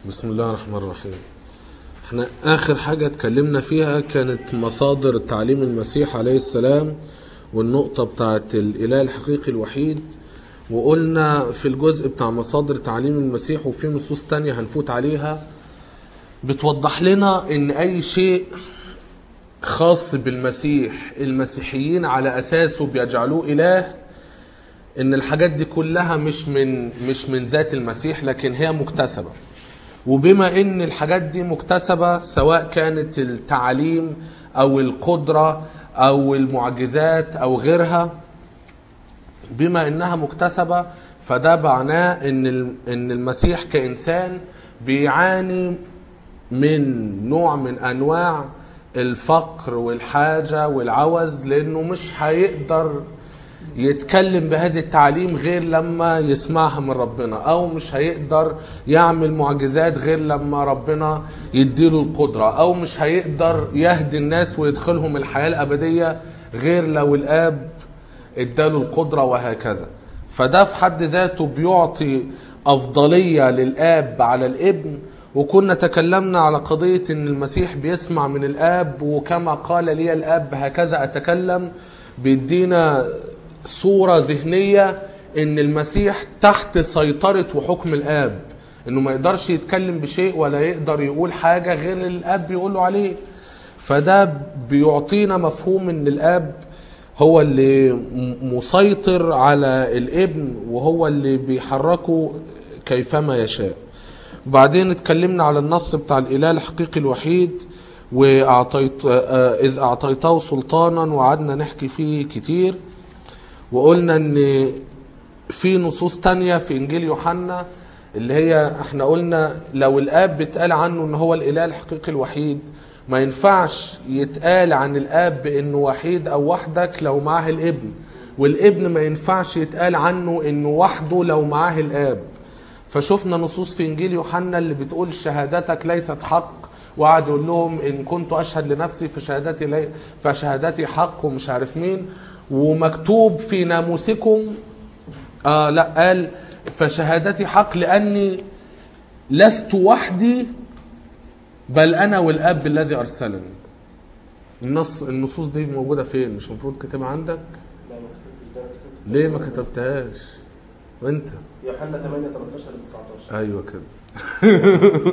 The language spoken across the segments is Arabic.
بسم الله الرحمن الرحيم. احنا اخر حاجة اتكلمنا فيها كانت مصادر تعليم المسيح عليه السلام والنقطة بتاعت الاله الحقيقي الوحيد، وقلنا في الجزء بتاع مصادر تعليم المسيح وفي نصوص تانية هنفوت عليها بتوضح لنا ان اي شيء خاص بالمسيح المسيحيين على اساسه بيجعلوه اله، ان الحاجات دي كلها مش من ذات المسيح لكن هي مكتسبة. وبما ان الحاجات دي مكتسبة سواء كانت التعليم او القدرة او المعجزات او غيرها، بما انها مكتسبة فده معناه ان المسيح كإنسان بيعاني من نوع من انواع الفقر والحاجة والعوز، لانه مش هيقدر يتكلم بهذه التعليم غير لما يسمعها من ربنا، او مش هيقدر يعمل معجزات غير لما ربنا يديله القدرة، او مش هيقدر يهدي الناس ويدخلهم الحياة الابدية غير لو الاب اداله القدرة، وهكذا. فده في حد ذاته بيعطي افضلية للاب على الابن. وكنا تكلمنا على قضية ان المسيح بيسمع من الاب، وكما قال لي الاب هكذا اتكلم، بيدينا صورة ذهنية ان المسيح تحت سيطرة وحكم الاب، انه ما يقدرش يتكلم بشيء ولا يقدر يقول حاجة غير اللي الاب بيقوله عليه. فده بيعطينا مفهوم ان الاب هو اللي مسيطر على الابن وهو اللي بيحركه كيفما يشاء. وبعدين اتكلمنا على النص بتاع الاله الحقيقي الوحيد، إذ أعطيته سلطانا، وعدنا نحكي فيه كتير. وقلنا ان في نصوص تانية في انجيل يوحنا اللي هي احنا قلنا لو الاب بيتقال عنه ان هو الاله الحقيقي الوحيد، ما ينفعش يتقال عن الاب بانه وحيد او وحدك لو معاه الابن، والابن ما ينفعش يتقال عنه انه وحده لو معاه الاب. فشفنا نصوص في انجيل يوحنا اللي بتقول شهادتك ليست حق، وقعد يقول لهم ان كنت اشهد لنفسي فشهادتي حق ومش عارف مين، ومكتوب في ناموسكم لا قال فشهادتي حق لاني لست وحدي بل انا والاب الذي ارسلني. النصوص دي موجوده فين؟ مش المفروض كاتبها عندك؟ لا ما كتبتش ده، ليه ما كتبتهاش وانت؟ يوحنا 8:13-19. ايوه كده.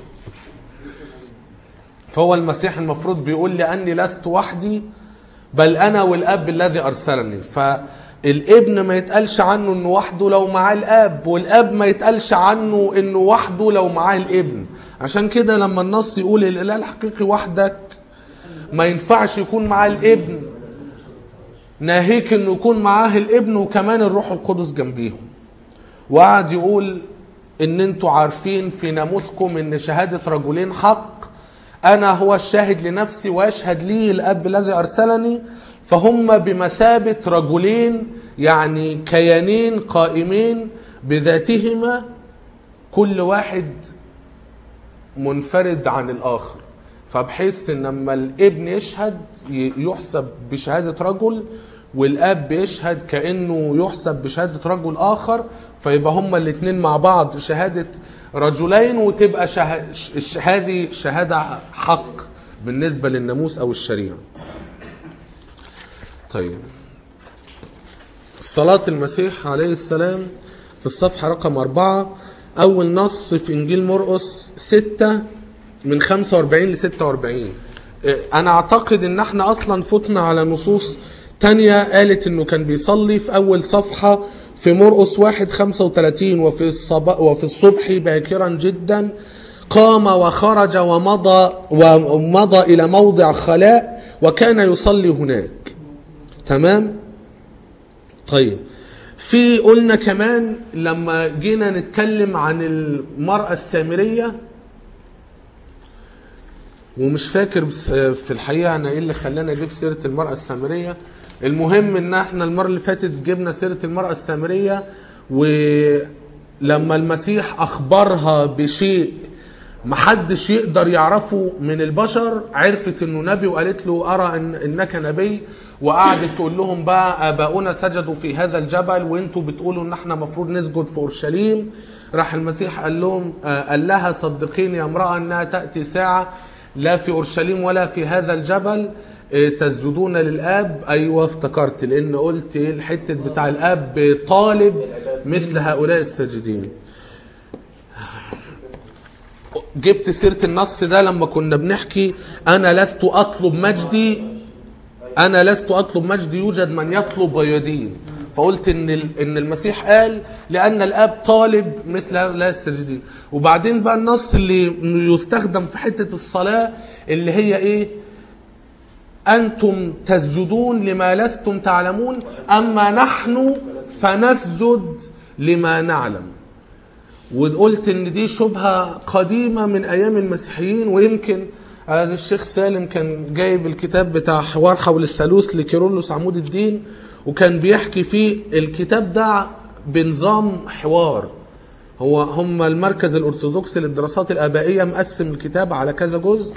فهو المسيح المفروض بيقول لاني لست وحدي بل انا والاب الذي ارسلني. فالابن ما يتقالش عنه انه وحده لو معاه الاب، والاب ما يتقالش عنه انه وحده لو معاه الابن. عشان كده لما النص يقول الاله الحقيقي وحدك، ما ينفعش يكون معاه الابن، ناهيك انه يكون معاه الابن وكمان الروح القدس جنبيهم. وقعد يقول ان انتوا عارفين في ناموسكم ان شهادة رجلين حق، انا هو الشاهد لنفسي ويشهد لي الاب الذي ارسلني. فهم بمثابة رجلين، يعني كيانين قائمين بذاتهما، كل واحد منفرد عن الاخر. فبحيث ان لما الابن يشهد يحسب بشهادة رجل، والاب يشهد كأنه يحسب بشهادة رجل اخر، فيبقى هما الاثنين مع بعض شهادة رجلين، وتبقى هذه شهادة حق بالنسبة للناموس او الشريعة. طيب، صلاة المسيح عليه السلام في الصفحة رقم 4، اول نص في انجيل مرقس 6 من 45 ل 46. انا اعتقد ان احنا اصلا فتنا على نصوص تانية قالت انه كان بيصلي في اول صفحة في مرقس 1:35، وفي الصبح باكرا جدا قام وخرج ومضى الى موضع خلاء وكان يصلي هناك. تمام. طيب، في قلنا كمان لما جينا نتكلم عن المرأة السامرية، ومش فاكر بس في الحقيقة أنا إيه اللي خلاني أجيب سيرة المرأة السامرية. المهم إن إحنا المرة اللي فاتت جبنا سيرة المرأة السامرية، ولما المسيح أخبرها بشيء محدش يقدر يعرفه من البشر، عرفت إنه نبي وقالت له أرى إنك نبي. وقعدت تقول لهم بقى اباؤنا سجدوا في هذا الجبل وانتوا بتقولوا ان احنا المفروض نسجد في اورشليم. راح المسيح قال لهم قال لها صدقيني يا امراه انها تاتي ساعه لا في اورشليم ولا في هذا الجبل تسجدون للاب. ايوه افتكرت، لان قلت الحته بتاع الاب طالب مثل هؤلاء الساجدين. جبت سيره النص ده لما كنا بنحكي انا لست اطلب مجدي يوجد من يطلب ويدين. فقلت ان المسيح قال لان الاب طالب مثل هؤلاء الساجدين. وبعدين بقى النص اللي يستخدم في حته الصلاه اللي هي ايه؟ أنتم تسجدون لما لستم تعلمون أما نحن فنسجد لما نعلم. وقلت إن دي شبهة قديمة من أيام المسيحيين، ويمكن الشيخ سالم كان جايب الكتاب بتاع حوار حول الثالوث لكيرلس عمود الدين، وكان بيحكي فيه الكتاب ده بنظام حوار. هم المركز الأرثوذكسي للدراسات الآبائية مقسم الكتاب على كذا جزء،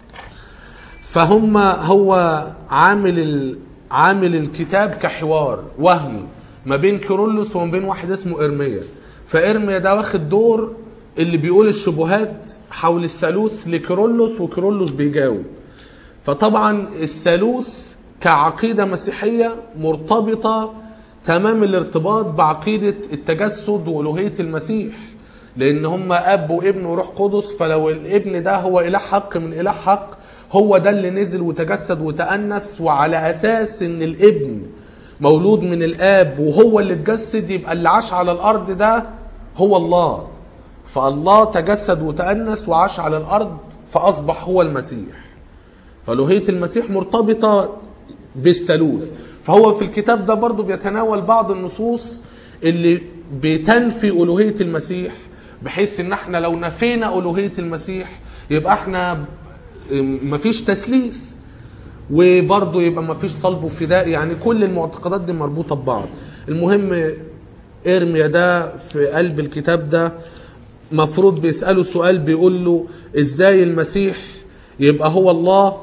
هو عامل الكتاب كحوار وهمي ما بين كيرلس وما بين واحد اسمه إرميا. فإرميا ده واخد دور اللي بيقول الشبهات حول الثالوث لكيرلس، وكيرلس بيجاوب. فطبعا الثالوث كعقيدة مسيحية مرتبطة تمام الارتباط بعقيدة التجسد وألوهية المسيح، لأن هم أب وابن وروح قدس. فلو الابن ده هو إله حق من إله حق، هو ده اللي نزل وتجسد وتأنس، وعلى أساس إن الابن مولود من الآب وهو اللي تجسد، يبقى اللي عاش على الأرض ده هو الله. فالله تجسد وتأنس وعاش على الأرض فأصبح هو المسيح. فألوهية المسيح مرتبطة بالثالوث. فهو في الكتاب ده برضو بيتناول بعض النصوص اللي بتنفي ألوهية المسيح، بحيث إن احنا لو نفينا ألوهية المسيح يبقى احنا مفيش تثليث، وبرضه يبقى مفيش صلب وفداء. يعني كل المعتقدات دي مربوطة ببعض. المهم إرميا ده في قلب الكتاب ده مفروض بيسأله سؤال، بيقول له ازاي المسيح يبقى هو الله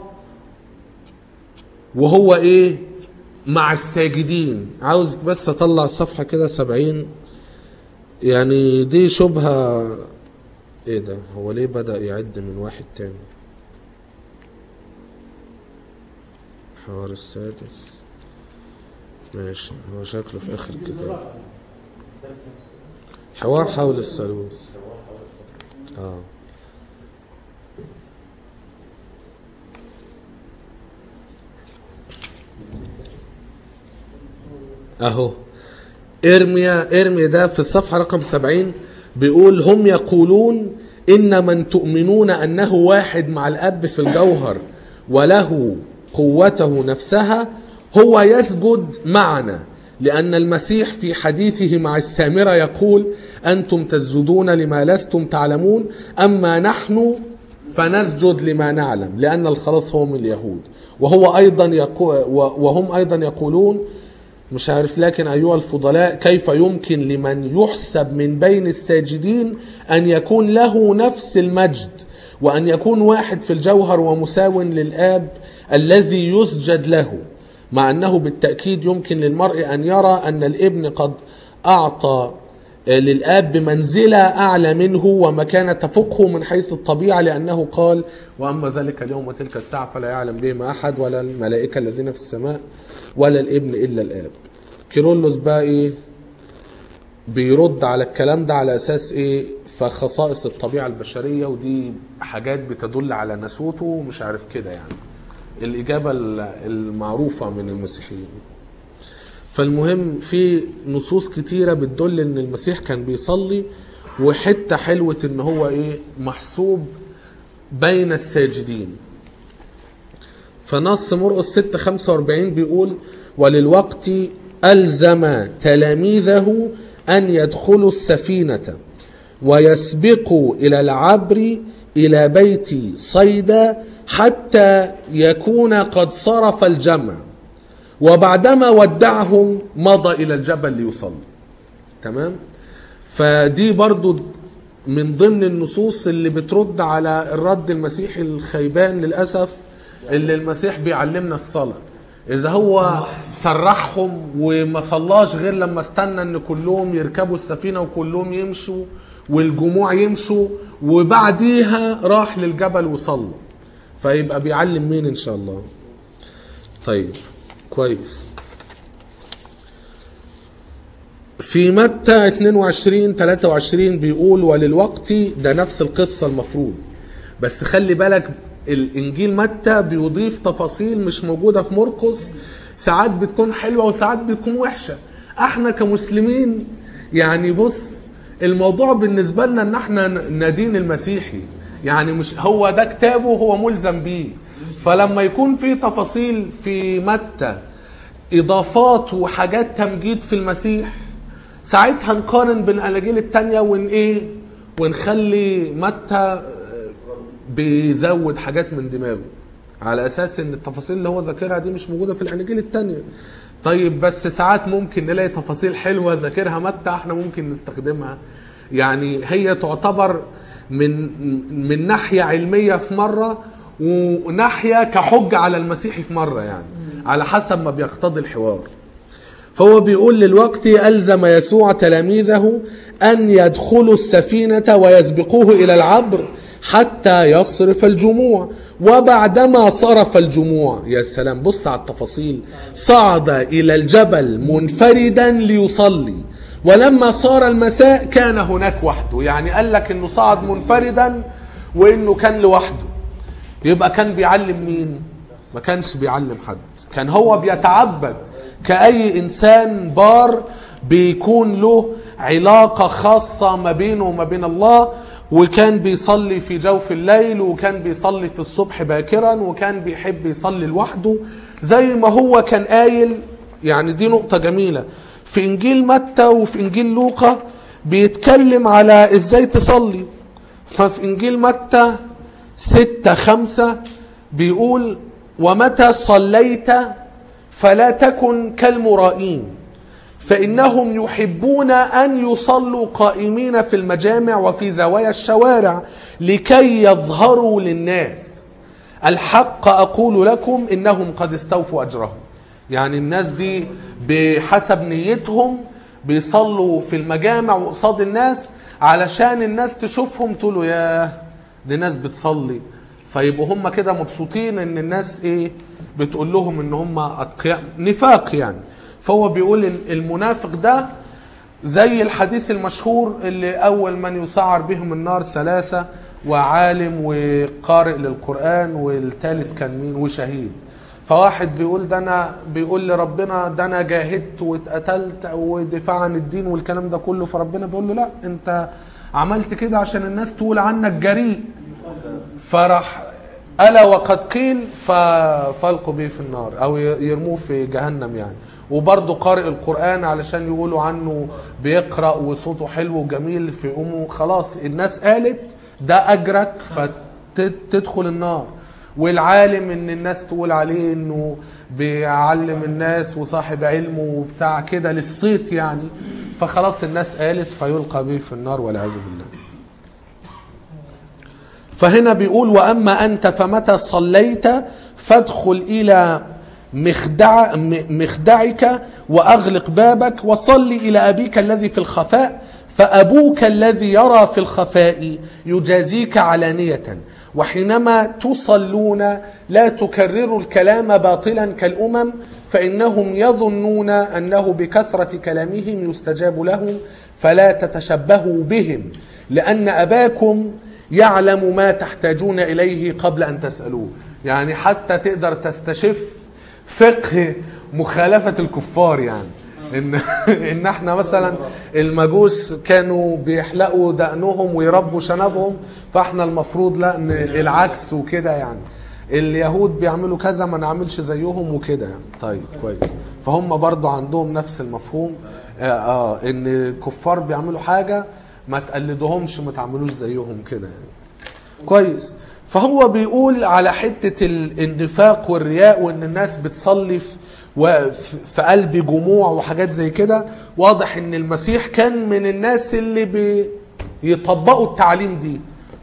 وهو ايه مع الساجدين. عاوز بس اطلع الصفحة كده 70. يعني دي شبهة. ايه ده؟ هو ليه بدأ يعد من واحد تاني؟ الحوار السادس ماشي، هو شكله في اخر الكتاب. حوار حول الثالوث. اهو إرميا ده في الصفحة رقم 70 بيقول هم يقولون إن من تؤمنون أنه واحد مع الأب في الجوهر وله قوته نفسها هو يسجد معنا، لأن المسيح في حديثه مع السامرة يقول أنتم تسجدون لما لستم تعلمون أما نحن فنسجد لما نعلم لأن الخلاص هو من اليهود. وهم أيضا يقولون مش عارف لكن أيها الفضلاء كيف يمكن لمن يحسب من بين الساجدين أن يكون له نفس المجد وأن يكون واحد في الجوهر ومساو للآب الذي يسجد له، مع أنه بالتأكيد يمكن للمرء أن يرى أن الابن قد أعطى للآب بمنزلة أعلى منه ومكانة تفوقه من حيث الطبيعة، لأنه قال وأما ذلك اليوم وتلك الساعة فلا يعلم بهما أحد ولا الملائكة الذين في السماء ولا الابن إلا الآب. كيرلس بقى إيه بيرد على الكلام ده على أساس إيه؟ فخصائص الطبيعة البشرية، ودي حاجات بتدل على نسوته ومش عارف كده. يعني الإجابة المعروفة من المسيحيين. فالمهم في نصوص كتيرة بتدل ان المسيح كان بيصلي، وحتة حلوة ان هو ايه محسوب بين الساجدين. فنص مرقس 6:45 بيقول وللوقت ألزم تلاميذه أن يدخلوا السفينة ويسبقوا إلى العبر إلى بيت صيدا حتى يكون قد صرف الجمع، وبعدما ودعهم مضى إلى الجبل ليصلي. تمام؟ فدي برضو من ضمن النصوص اللي بترد على الرد المسيحي الخيبان للأسف، اللي المسيح بيعلمنا الصلاة. اذا هو سرحهم وما صلاش غير لما استنى ان كلهم يركبوا السفينة وكلهم يمشوا والجموع يمشوا وبعديها راح للجبل وصلى، فيبقى بيعلم مين ان شاء الله. طيب كويس. في متى 22-23 بيقول وللوقت، ده نفس القصة المفروض، بس خلي بالك الانجيل متى بيضيف تفاصيل مش موجودة في مرقس، ساعات بتكون حلوة وساعات بتكون وحشة. احنا كمسلمين يعني بص الموضوع بالنسبة لنا ان احنا ندين المسيحي، يعني مش هو ده كتابه هو ملزم بيه، فلما يكون في تفاصيل في متى اضافات وحاجات تمجيد في المسيح، ساعتها نقارن بين الاناجيل التانية ونخلي متى بيزود حاجات من دماغه على اساس ان التفاصيل اللي هو ذاكرها دي مش موجودة في الاناجيل التانية. طيب بس ساعات ممكن نلاقي تفاصيل حلوة ذاكرها متى احنا ممكن نستخدمها، يعني هي تعتبر من ناحية علمية في مرة وناحية كحجة على المسيحي في مرة، يعني على حسب ما بيقتضي الحوار. فهو بيقول للوقت ألزم يسوع تلاميذه أن يدخلوا السفينة ويسبقوه إلى العبر حتى يصرف الجموع، وبعدما صرف الجموع، يا سلام بص على التفاصيل، صعد إلى الجبل منفردا ليصلي، ولما صار المساء كان هناك وحده. يعني قال لك انه صعد منفردا وانه كان لوحده، يبقى كان بيعلم مين؟ ما كانش بيعلم حد، كان هو بيتعبد كأي إنسان بار بيكون له علاقة خاصة ما بينه وما بين الله، وكان بيصلي في جوف الليل، وكان بيصلي في الصبح باكرا، وكان بيحب يصلي لوحده زي ما هو كان قايل. يعني دي نقطة جميلة في إنجيل متى وفي إنجيل لوقا بيتكلم على إزاي تصلي. ففي إنجيل متى 6:5 بيقول ومتى صليت فلا تكن كالمرائين فإنهم يحبون أن يصلوا قائمين في المجامع وفي زوايا الشوارع لكي يظهروا للناس. الحق أقول لكم إنهم قد استوفوا أجرهم. يعني الناس دي بحسب نيتهم بيصلوا في المجامع وقصاد الناس علشان الناس تشوفهم تقولوا يا دي ناس بتصلي، فيبقوا هم كده مبسوطين ان الناس ايه بتقول لهم ان هم اتقياء. نفاق يعني. فهو بيقول المنافق ده زي الحديث المشهور اللي اول من يسعر بهم النار 3، وعالم وقارئ للقرآن، والثالث كان مين؟ وشهيد. فواحد بيقول ده انا بيقول لربنا ده انا جاهدت واتقتلت ودفاع عن الدين والكلام ده كله، فربنا بيقول له لا انت عملت كده عشان الناس تقول عنك جريء، فرح ألا وقد قيل فالقوا به في النار او يرموه في جهنم يعني. وبرضه قارئ القرآن علشان يقولوا عنه بيقرأ وصوته حلو وجميل في أمه، خلاص الناس قالت ده أجرك فتدخل النار. والعالم ان الناس تقول عليه انه بيعلم الناس وصاحب علم وبتاع كده للصيت يعني، فخلاص الناس قالت فيلقى به في النار والعياذ بالله. فهنا بيقول وأما أنت فمتى صليت فادخل إلى مخدعك وأغلق بابك وصل إلى أبيك الذي في الخفاء، فأبوك الذي يرى في الخفاء يجازيك علانية. وحينما تصلون لا تكرروا الكلام باطلا كالأمم فإنهم يظنون أنه بكثرة كلامهم يستجاب لهم، فلا تتشبهوا بهم لأن أباكم يعلم ما تحتاجون إليه قبل أن تسألوه. يعني حتى تقدر تستشف فقه مخالفة الكفار، يعني إن احنا مثلا المجوس كانوا بيحلقوا دقنهم ويربوا شنبهم، فاحنا المفروض لا العكس وكده، يعني اليهود بيعملوا كذا ما نعملش زيهم وكده يعني. طيب كويس. فهم برضو عندهم نفس المفهوم ان الكفار بيعملوا حاجة ما تقلدوهمش ما تعملوش زيهم كده يعني. كويس. فهو بيقول على حتة النفاق والرياء وان الناس بتصلي في قلب جموع وحاجات زي كده. واضح ان المسيح كان من الناس اللي بيطبقوا التعليم دي،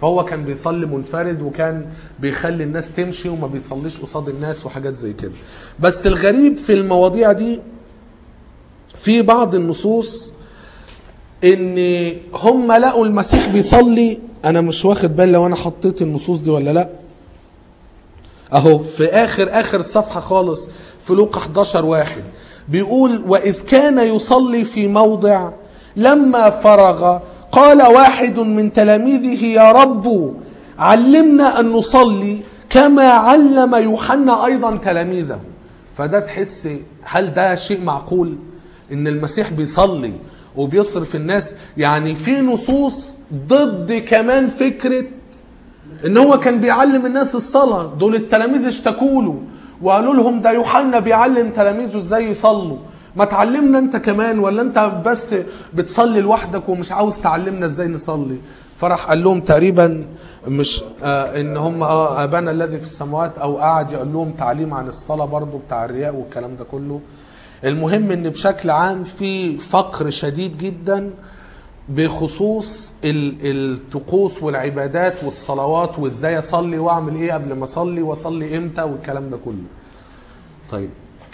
فهو كان بيصلي منفرد وكان بيخلي الناس تمشي وما بيصليش قصاد الناس وحاجات زي كده. بس الغريب في المواضيع دي في بعض النصوص ان هم لقوا المسيح بيصلي. انا مش واخد بالي لو انا حطيت النصوص دي ولا لا. اهو في اخر الصفحة خالص في لوقا 11:1 بيقول واذ كان يصلي في موضع لما فرغ قال واحد من تلاميذه يا رب علمنا ان نصلي كما علم يوحنا ايضا تلاميذه. فده تحس هل ده شيء معقول ان المسيح بيصلي وبيصرف الناس؟ يعني في نصوص ضد كمان فكرة ان هو كان بيعلم الناس الصلاة. دول التلاميذ اشتكوا له وقالوا لهم ده يوحنا بيعلم تلاميذه ازاي يصلوا، ما تعلمنا انت كمان، ولا انت بس بتصلي لوحدك ومش عاوز تعلمنا ازاي نصلي؟ فراح قال لهم تقريبا مش ان هم ابانا الذي في السماوات، او قعد يقول لهم تعليم عن الصلاة برضو بتاع الرياء والكلام ده كله. المهم ان بشكل عام في فقر شديد جدا بخصوص الطقوس والعبادات والصلوات وازاي اصلي واعمل ايه قبل ما اصلي واصلي امتى والكلام ده كله. طيب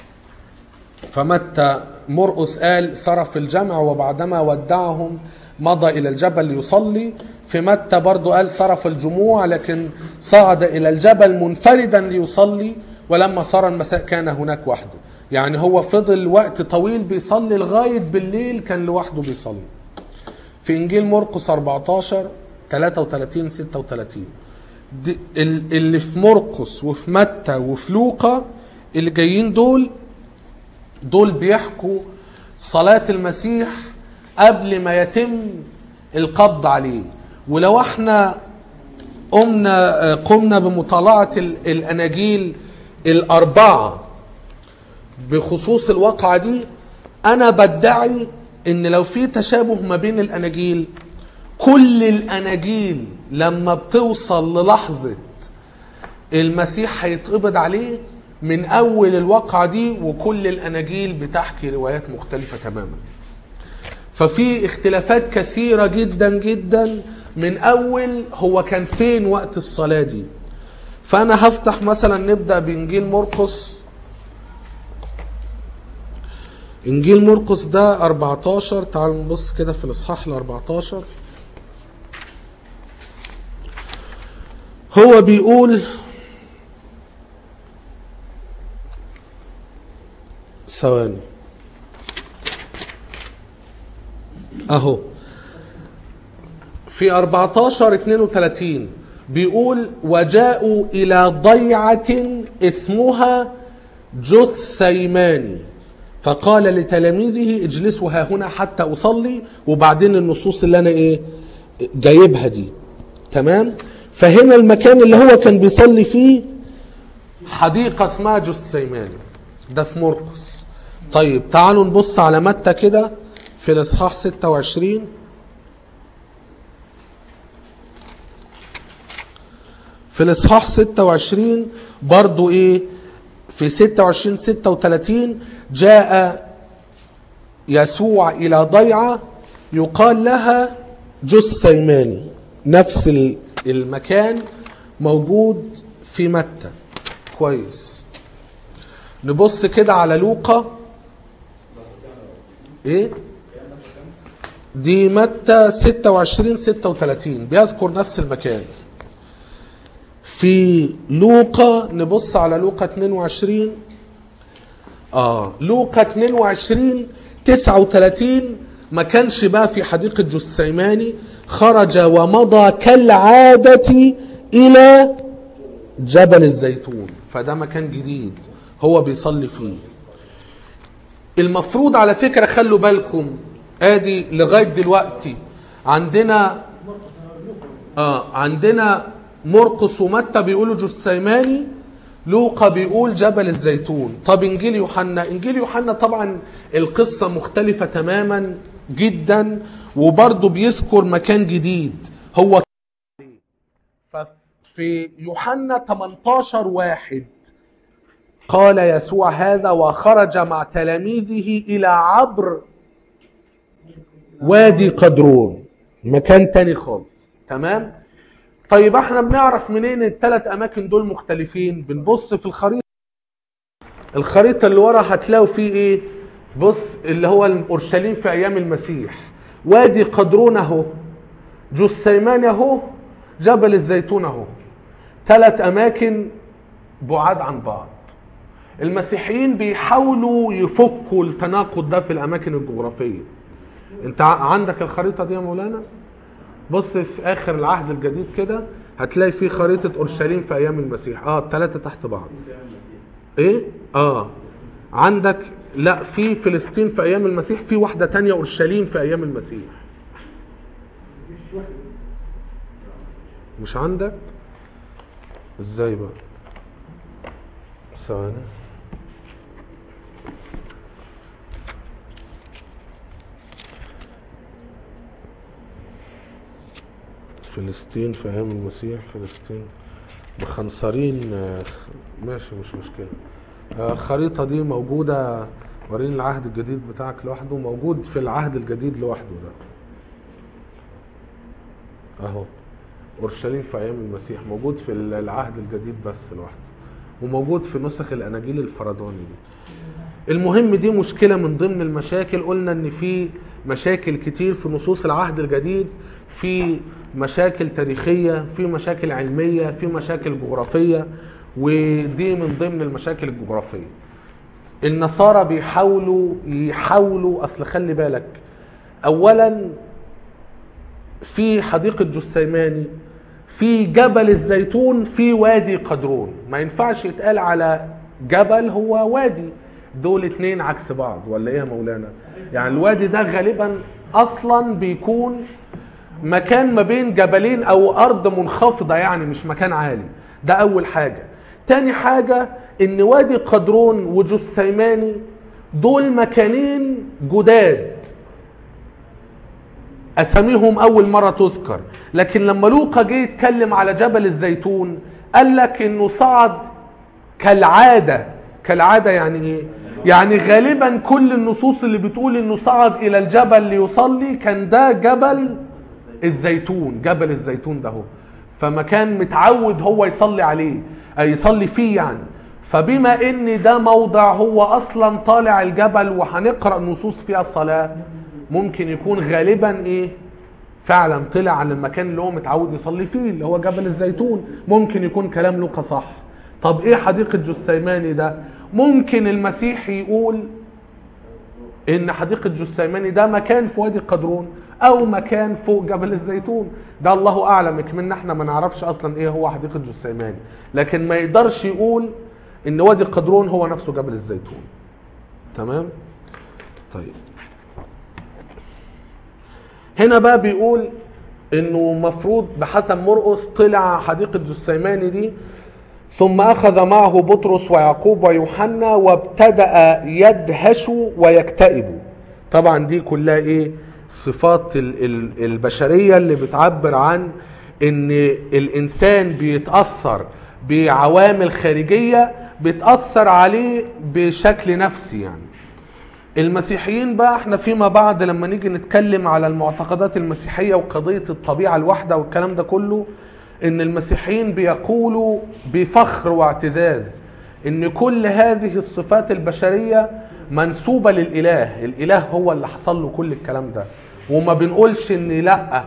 فمتى مرقس قال صرف الجمع وبعدما ودعهم مضى الى الجبل ليصلي. في متى برضو قال صرف الجموع لكن صعد الى الجبل منفردا ليصلي، ولما صار المساء كان هناك وحده. يعني هو فضل وقت طويل بيصلي لغاية بالليل كان لوحده بيصلي. في انجيل مرقس 14:33-36 اللي في مرقس وفي متى وفي لوقا اللي جايين دول بيحكوا صلاة المسيح قبل ما يتم القبض عليه. ولو احنا قمنا بمطالعة الأناجيل الأربعة بخصوص الواقعة دي، أنا بدعي إن لو في تشابه ما بين الأناجيل، كل الأناجيل لما بتوصل للحظة المسيح هيتقبض عليه من أول الواقعة دي، وكل الأناجيل بتحكي روايات مختلفة تماما. ففي اختلافات كثيرة جدا جدا من أول هو كان فين وقت الصلاة دي. فأنا هفتح مثلا نبدأ بإنجيل مرقس. إنجيل مرقس ده 14. تعالوا نبص كده في الإصحاح 14. هو بيقول ثواني اهو في 14:32 بيقول وجاءوا الى ضيعة اسمها جثيماني فقال لتلاميذه اجلسوا ها هنا حتى اصلي. وبعدين النصوص اللي انا جايبها دي تمام. فهنا المكان اللي هو كان بيصلي فيه حديقة اسمها جثيماني، ده في مرقس. طيب تعالوا نبص على متى كده في الاصحاح 26. في الاصحاح 26 برضو في 26-36 جاء يسوع الى ضيعة يقال لها جثيماني. نفس المكان موجود في متى. كويس. نبص كده على لوقا. دي متى 26-36 بيذكر نفس المكان. في لوقا نبص على لوقا 22. لوقا 22:39 ما كانش بقى في حديقة جثيماني، خرج ومضى كالعادة إلى جبل الزيتون. فده مكان جديد هو بيصلي فيه. المفروض على فكرة خلوا بالكم ادي لغاية دلوقتي عندنا مرقس ومتى بيقولوا جثيماني، لوقا بيقول جبل الزيتون. طب انجيل يوحنا طبعا القصة مختلفة تماما جدا، وبرضه بيذكر مكان جديد هو. ففي يوحنا 18:1 قال يسوع هذا وخرج مع تلاميذه إلى عبر وادي قدرون، مكان تاني خالص. تمام. طيب احنا بنعرف منين الثلاث اماكن دول مختلفين؟ بنبص في الخريطة اللي ورا هتلاقوا فيه ايه؟ بص اللي هو اورشليم في ايام المسيح، وادي قدرون اهو، جثيمان اهو، جبل الزيتون اهو، 3 اماكن بعاد عن بعض. المسيحيين بيحاولوا يفكوا التناقض ده في الاماكن الجغرافية. انت عندك الخريطة دي يا مولانا؟ بص في اخر العهد الجديد كده هتلاقي فيه خريطة اورشليم في ايام المسيح. 3 تحت بعض. ايه؟ عندك لا، في فلسطين في ايام المسيح، في واحدة تانية اورشليم في ايام المسيح. مش عندك؟ ازاي بقى؟ ثواني. فلسطين في ايام المسيح، فلسطين بخنصرين. ماشي مش مشكلة. الخريطة دي موجودة، وريني العهد الجديد بتاعك لوحده، موجود في العهد الجديد لوحده ده اهو. اورشليم في ايام المسيح موجود في العهد الجديد بس لوحده، وموجود في نسخ الاناجيل الفرداني دي. المهم دي مشكلة من ضمن المشاكل. قلنا ان في مشاكل كتير في نصوص العهد الجديد، في مشاكل تاريخية، في مشاكل علمية، في مشاكل جغرافية، ودي من ضمن المشاكل الجغرافية. النصارى بيحاولوا اصل خلي بالك، اولا في حديقة جثيماني، في جبل الزيتون، في وادي قدرون. ما ينفعش يتقال على جبل هو وادي، دول 2 عكس بعض ولا ايه يا مولانا؟ يعني الوادي ده غالبا اصلا بيكون مكان ما بين جبلين او ارض منخفضة، يعني مش مكان عالي. ده اول حاجة. تاني حاجة ان وادي قدرون وجثيماني دول مكانين جداد، اساميهم اول مرة تذكر. لكن لما لوقا جه يتكلم على جبل الزيتون قال لك انه صعد كالعادة. يعني ايه؟ يعني غالبا كل النصوص اللي بتقول انه صعد الى الجبل ليصلي كان ده جبل الزيتون ده هو، فمكان متعود هو يصلي عليه، يصلي فيه يعني. فبما ان ده موضع هو اصلا طالع الجبل وهنقرأ نصوص فيها الصلاة، ممكن يكون غالبا ايه فعلا طلع عن المكان اللي هو متعود يصلي فيه اللي هو جبل الزيتون. ممكن يكون كلام لوقا صح. طب ايه حديقة جثيماني ده؟ ممكن المسيح يقول ان حديقة جثيماني ده مكان في وادي قدرون او مكان فوق جبل الزيتون، ده الله اعلم. كمان احنا ما نعرفش اصلا ايه هو حديقة جثيماني، لكن ما يقدرش يقول ان وادي قدرون هو نفسه جبل الزيتون. تمام؟ طيب هنا بقى بيقول انه مفروض بحسب مرقس طلع حديقة جثيماني دي، ثم اخذ معه بطرس ويعقوب ويوحنا وابتدأ يدهش ويكتئب. طبعا دي كلها ايه؟ صفات البشرية اللي بتعبر عن ان الانسان بيتأثر بعوامل خارجية بتأثر عليه بشكل نفسي. يعني المسيحيين بقى احنا فيما بعد لما نيجي نتكلم على المعتقدات المسيحية وقضية الطبيعة الواحدة والكلام ده كله، ان المسيحيين بيقولوا بفخر واعتزاز ان كل هذه الصفات البشرية منسوبة للإله. الإله هو اللي حصل له كل الكلام ده، وما بنقولش ان لا،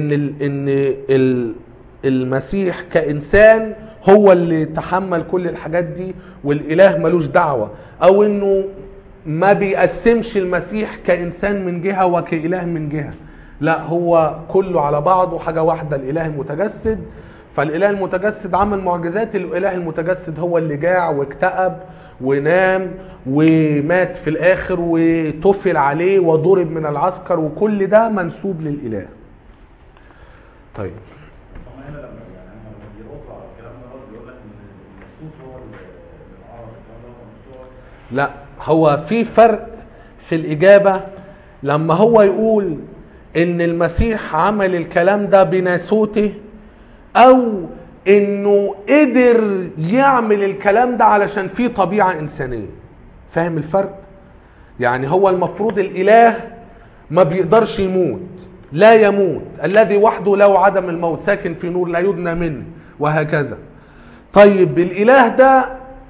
ان المسيح كإنسان هو اللي تحمل كل الحاجات دي والإله ملوش دعوة، او انه ما بيقسمش المسيح كإنسان من جهة وكإله من جهة. لا، هو كله على بعضه حاجة واحدة، الإله المتجسد. فالإله المتجسد عمل معجزات، الإله المتجسد هو اللي جاع واكتئب ونام ومات في الآخر وتفل عليه وضرب من العسكر، وكل ده منسوب للإله. طيب لا، هو في فرق في الإجابة لما هو يقول ان المسيح عمل الكلام ده بناسوته، او انه قدر يعمل الكلام ده علشان فيه طبيعة انسانية. فاهم الفرق؟ يعني هو المفروض الاله ما بيقدرش يموت، لا يموت، الذي وحده له عدم الموت، ساكن في نور لا يدنى منه، وهكذا. طيب الاله ده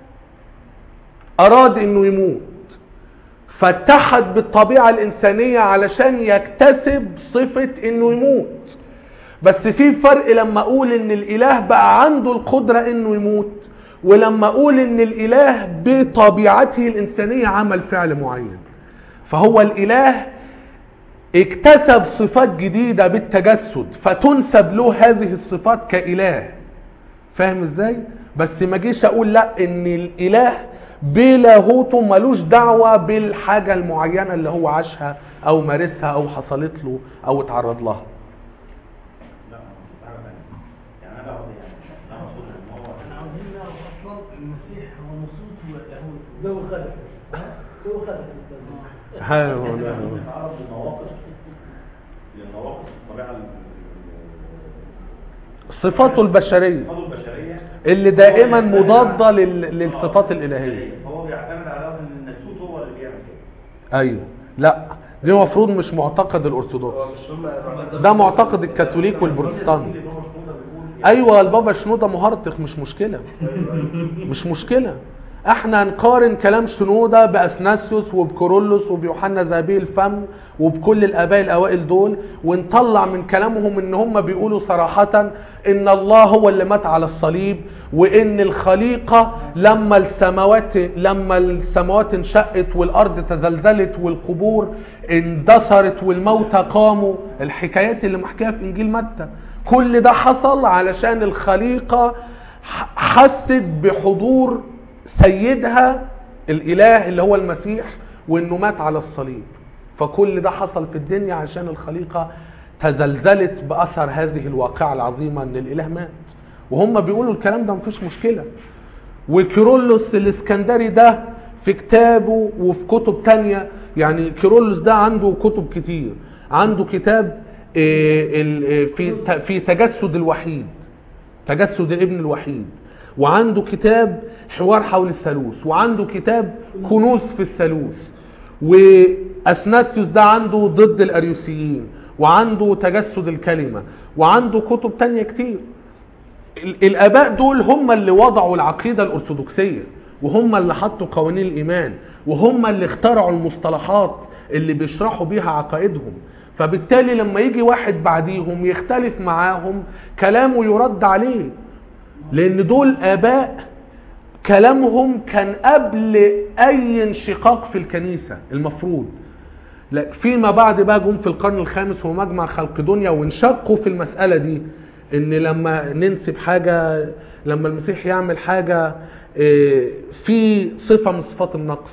اراد انه يموت، فاتحد بالطبيعة الانسانية علشان يكتسب صفة انه يموت. بس في فرق لما اقول ان الاله بقى عنده القدرة انه يموت، ولما اقول ان الاله بطبيعته الانسانية عمل فعل معين. فهو الاله اكتسب صفات جديدة بالتجسد، فتنسب له هذه الصفات كاله. فاهم ازاي؟ بس ما جيش اقول لا ان الاله بلاهوته ملوش دعوة بالحاجة المعينة اللي هو عاشها او مارسها او حصلت له او اتعرض لها. لا يعني انا بقول يعني انا اقصد ان هو احنا عاوزين نعرف اصلا المسيح هو نصوص ويهود جو خلف جو خلف نتعرض لنواقص الطبيعه صفاته البشرية البشريه اللي دائما مضادة للصفات الالهية. هو بيعتمد على ان الناسوت هو اللي بيعمل كده. ايوه، لا دي المفروض مش معتقد الارثوذكس، ده معتقد الكاثوليك والبروتستانت. ايوه البابا شنودة مهرطق، مش مشكلة، مش مشكلة. احنا هنقارن كلام شنودة باثناسيوس وبكورولوس وبيوحنا ذهبي الفم وبكل الاباء الاوائل دول، ونطلع من كلامهم ان هم بيقولوا صراحة ان الله هو اللي مات على الصليب، وان الخليقة لما السماوات انشقت والارض تزلزلت والقبور اندثرت والموتى قاموا، الحكايات اللي محكيها في انجيل متى، كل ده حصل علشان الخليقة حست بحضور سيدها الاله اللي هو المسيح، وانه مات على الصليب. فكل ده حصل في الدنيا عشان الخليقة تزلزلت باثر هذه الواقعة العظيمة ان الاله مات. وهم بيقولوا الكلام ده مفيش مشكلة. وكيرلس الاسكندري ده في كتابه وفي كتب تانية، يعني كيرلس ده عنده كتب كتير، عنده كتاب في تجسد الوحيد، تجسد الابن الوحيد، وعنده كتاب حوار حول الثالوث، وعنده كتاب كنوز في الثالوث. واثناسيوس ده عنده ضد الاريوسيين، وعنده تجسد الكلمة، وعنده كتب تانية كتير. الاباء دول هم اللي وضعوا العقيدة الارثوذكسية، وهم اللي حطوا قوانين الايمان، وهم اللي اخترعوا المصطلحات اللي بيشرحوا بيها عقائدهم. فبالتالي لما يجي واحد بعديهم يختلف معاهم كلامه يرد عليه، لان دول اباء كلامهم كان قبل اي انشقاق في الكنيسة المفروض. لا فيما بعد بقى جم في القرن الخامس ومجمع خلق دنيا وانشقوا في المسألة دي، ان لما ننسب حاجة، لما المسيح يعمل حاجة في صفة من صفات النقص،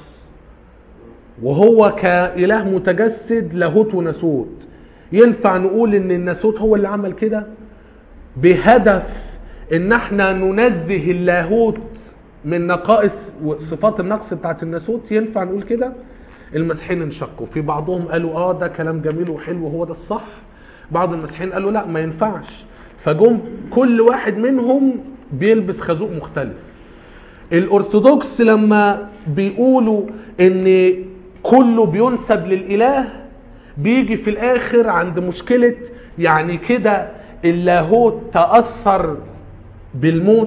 وهو كإله متجسد لاهوت وناسوت، ينفع نقول ان الناسوت هو اللي عمل كده بهدف ان احنا ننزه اللاهوت من نقائص وصفات النقص بتاعت الناسوت؟ ينفع نقول كده؟ المسيحيين انشقوا، في بعضهم قالوا ده كلام جميل وحلو وهو ده الصح، بعض المسيحيين قالوا لا ما ينفعش، فجم كل واحد منهم بيلبس خازوق مختلف. الارثوذكس لما بيقولوا ان كله بينسب للاله، بيجي في الاخر عند مشكلة يعني كده اللاهوت تأثر بالموت.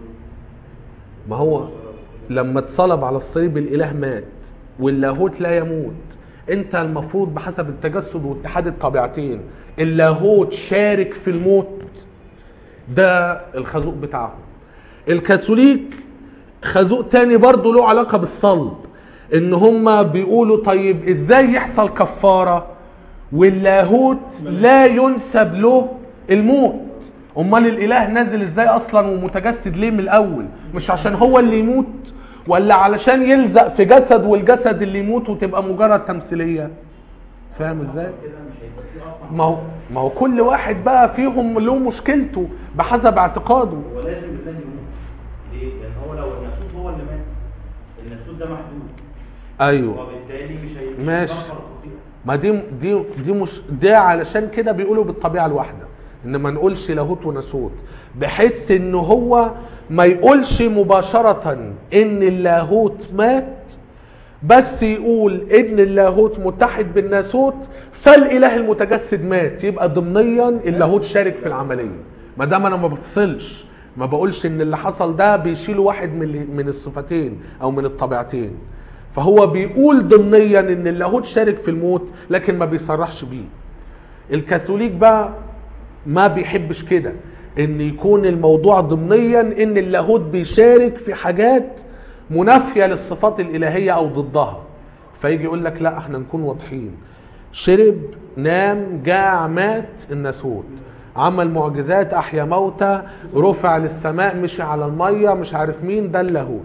ما هو لما اتصلب على الصليب الاله مات واللاهوت لا يموت، انت المفروض بحسب التجسد واتحاد الطبيعتين اللاهوت شارك في الموت. ده الخازوق بتاعهم. الكاثوليك خازوق تاني برضو له علاقة بالصلب، ان هم بيقولوا طيب ازاي يحصل كفارة واللاهوت لا ينسب له الموت؟ امال الاله نازل ازاي اصلا ومتجسد ليه من الاول؟ مش عشان هو اللي يموت، ولا علشان يلزق في جسد والجسد اللي يموت وتبقى مجرد تمثيلية؟ فاهم ازاي؟ ما هو كل واحد بقى فيهم له مشكلته بحسب اعتقاده. هو لازم الانسان يموت ليه؟ لان هو لو الناسوت هو اللي مات، الناسوت ده محدود. ايوه وبالتالي مش هيبقى ماشي. ما دي مش ده، علشان كده بيقولوا بالطبيعة الواحدة، ان ما نقولش لاهوت وناسوت، بحيث ان هو ما يقولش مباشرة ان اللاهوت مات، بس يقول ان اللاهوت متحد بالناسوت، فالاله المتجسد مات، يبقى ضمنيا اللاهوت شارك في العمليه. ما دام انا ما بفصلش، ما بقولش ان اللي حصل ده بيشيل واحد من الصفتين او من الطبيعتين، فهو بيقول ضمنيا ان اللاهوت شارك في الموت لكن ما بيصرحش بيه. الكاثوليك بقى ما بيحبش كده، ان يكون الموضوع ضمنيا ان اللاهوت بيشارك في حاجات منافية للصفات الالهية او ضدها، فيجي يقول لك لا احنا نكون واضحين، شرب نام جاع مات الناسوت، عمل معجزات احيا موتى رفع للسماء مشي على المية مش عارف مين، ده اللاهوت.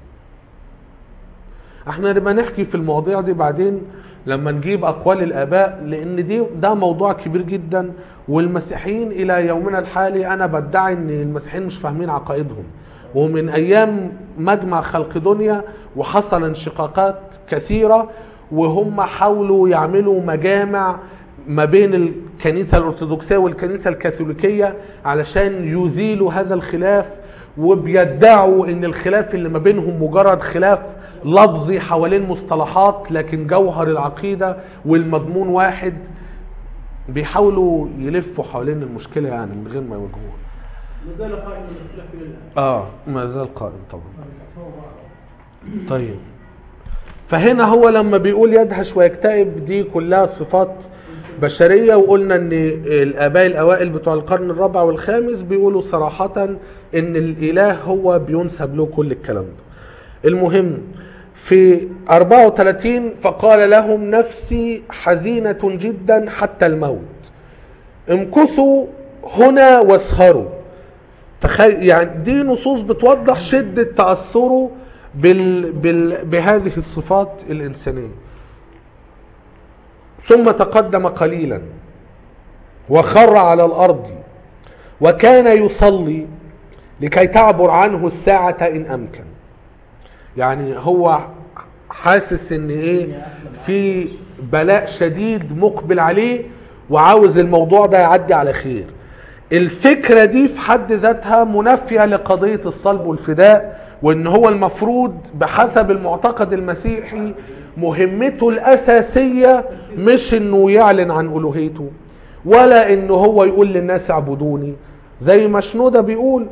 احنا نبقى نحكي في المواضيع دي بعدين لما نجيب اقوال الاباء، لان ده موضوع كبير جدا، والمسيحيين الى يومنا الحالي انا بدعي ان المسيحيين مش فاهمين عقائدهم. ومن ايام مجمع خلق دنيا وحصل انشقاقات كثيرة، وهم حاولوا يعملوا مجامع ما بين الكنيسة الارثوذكسية والكنيسة الكاثوليكية علشان يزيلوا هذا الخلاف، وبيدعوا ان الخلاف اللي ما بينهم مجرد خلاف لفظي حوالين مصطلحات، لكن جوهر العقيدة والمضمون واحد. بيحاولوا يلفوا حوالين المشكلة يعني من غير ما يواجهوها. ما زال قائم الاختلاف لله. ما زال قائم طبعا. طيب، فهنا هو لما بيقول يدهش ويكتئب دي كلها صفات بشرية، وقلنا ان الاباء الاوائل بتوع القرن الرابع والخامس بيقولوا صراحة ان الاله هو بينسب له كل الكلام ده. المهم في 34 فقال لهم نفسي حزينة جدا حتى الموت، امكثوا هنا واسهروا. يعني دي نصوص بتوضح شدة تأثره بهذه الصفات الإنسانية. ثم تقدم قليلا وخر على الأرض وكان يصلي لكي تعبر عنه الساعة إن أمكن. يعني هو حاسس ان في بلاء شديد مقبل عليه وعاوز الموضوع ده يعدي على خير. الفكرة دي في حد ذاتها منافية لقضية الصلب والفداء، وان هو المفروض بحسب المعتقد المسيحي مهمته الاساسية مش انه يعلن عن الوهيته، ولا انه هو يقول للناس اعبدوني زي ما شنودة بيقول.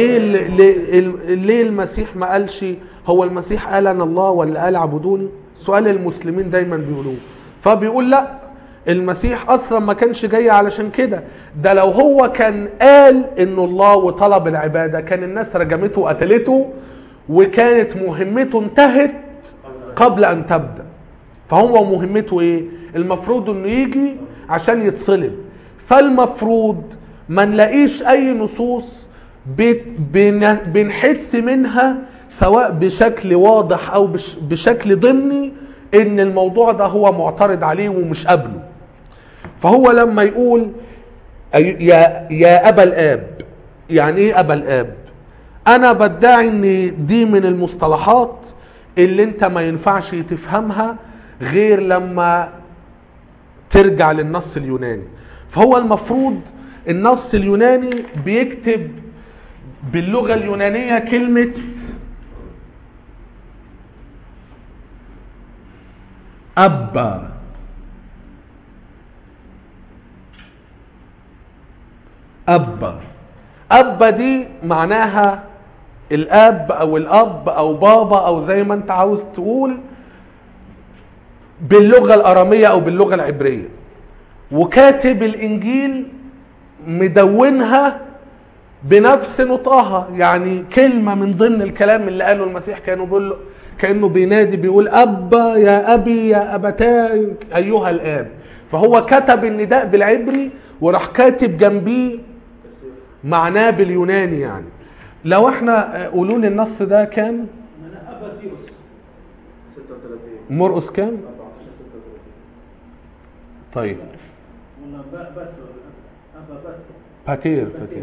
ليه المسيح ما قالش؟ هو المسيح قال انا الله ولا قال اعبدوني؟ سؤال المسلمين دايما بيقولوه. فبيقول لا، المسيح اصلا ما كانش جاي علشان كده، ده لو هو كان قال انه الله وطلب العبادة كان الناس رجمته وقتلته وكانت مهمته انتهت قبل ان تبدأ. فهو مهمته ايه؟ المفروض انه يجي عشان يتصلب. فالمفروض ما نلاقيش اي نصوص بنحس منها سواء بشكل واضح او بشكل ضمني ان الموضوع ده هو معترض عليه ومش قابله. فهو لما يقول يا ابا الاب، يعني ايه ابا الاب؟ انا بدعي ان دي من المصطلحات اللي انت ما ينفعش تفهمها غير لما ترجع للنص اليوناني. فهو المفروض النص اليوناني بيكتب باللغة اليونانية كلمة أبا. أبا دي معناها الأب أو الأب أو بابا أو زي ما أنت عاوز تقول باللغة الأرامية أو باللغة العبرية. وكاتب الإنجيل مدونها بنفس نطقها، يعني كلمة من ضمن الكلام اللي قاله المسيح كأنه بينادي بيقول أبا يا أبي يا أبتاي أيها الآب. فهو كتب النداء بالعبري وراح كاتب جنبيه معناه باليوناني. يعني لو احنا قولوا لي النص ده كام؟ من أباتيوس 36 مرقس كام؟ 14 36. طيب ولا باتو أبا باتير.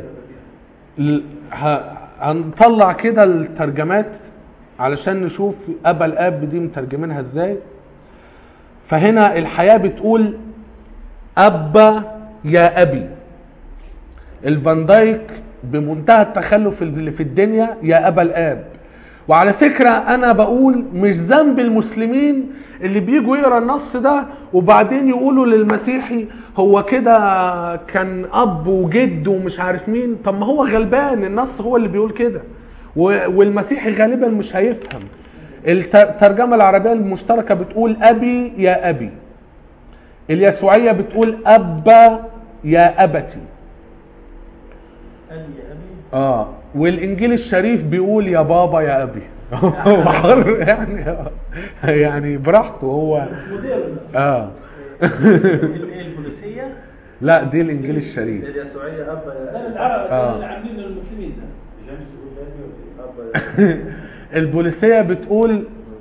هنطلع كده الترجمات علشان نشوف أبا الآب دي مترجمينها ازاي. فهنا الحياة بتقول أبا يا أبي. الفان دايك بمنتهى التخلف اللي في الدنيا يا أبا الآب. وعلى فكرة انا بقول مش ذنب المسلمين اللي بيجوا يقرا النص ده وبعدين يقولوا للمسيحي هو كده كان اب وجد ومش عارف مين. طب ما هو غلبان، النص هو اللي بيقول كده والمسيحي غالبا مش هيفهم. الترجمة العربية المشتركة بتقول ابي يا ابي، اليسوعية بتقول ابا يا ابتي. أبي يا أبي. والانجيل الشريف بيقول يا بابا يا ابي. هو حر يعني براحته هو. البوليسية. لا دي الانجيل الشريف. اليسوعية أبا ده العرب اللي عاملين المسلمين ده. البوليسية بتقول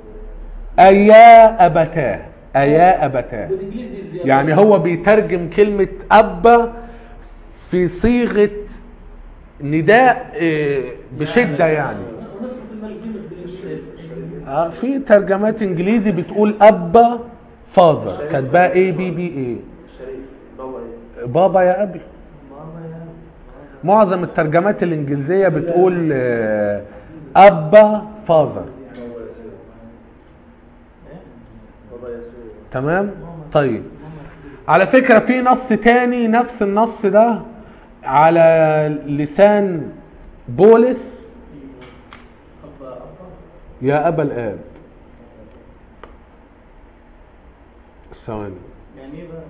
ايا ابتاه، ايا ابتاه. يعني هو بيترجم كلمة ابا في صيغة نداء بشدة يعني. في ترجمات انجليزي بتقول ابا فاذر، كاتباها اي بي بي اي، بابا يا ابي. معظم الترجمات الانجليزية بتقول ابا فاذر. تمام. طيب على فكرة في نص تاني نفس النص ده على لسان بولس، يا أبا الآب. ثواني، يعني ايه بقى؟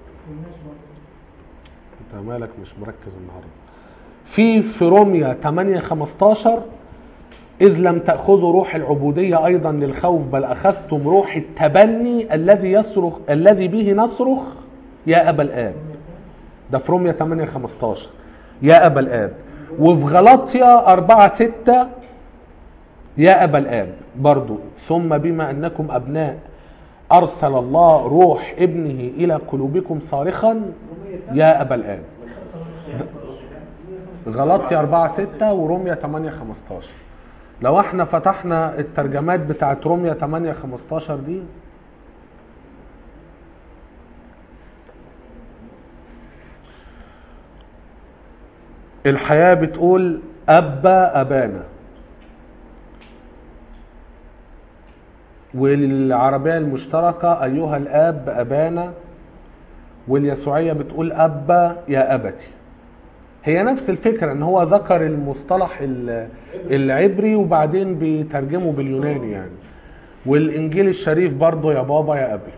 انت مالك مش مركز النهارده. في روميا 8:15 إذ لم تأخذوا روح العبودية أيضا للخوف بل أخذتم روح التبني الذي به نصرخ يا أبا الآب. ده في روميا 8:15 يا أبا الآب. وفي غلاطيا 4:6 يا أبا الآب برضو. ثم بما أنكم أبناء أرسل الله روح ابنه إلى قلوبكم صارخا يا أبا الآب. غلاطيا 4:6 وروميا 8:15. لو احنا فتحنا الترجمات بتاعت روميا 8:15 دي الحياة بتقول أبا أبانا، والعربية المشتركة أيها الآب أبانا، واليسوعية بتقول أبا يا أبتي. هي نفس الفكرة ان هو ذكر المصطلح العبري وبعدين بيترجمه باليوناني يعني. والانجيل الشريف برضه يا بابا يا ابي.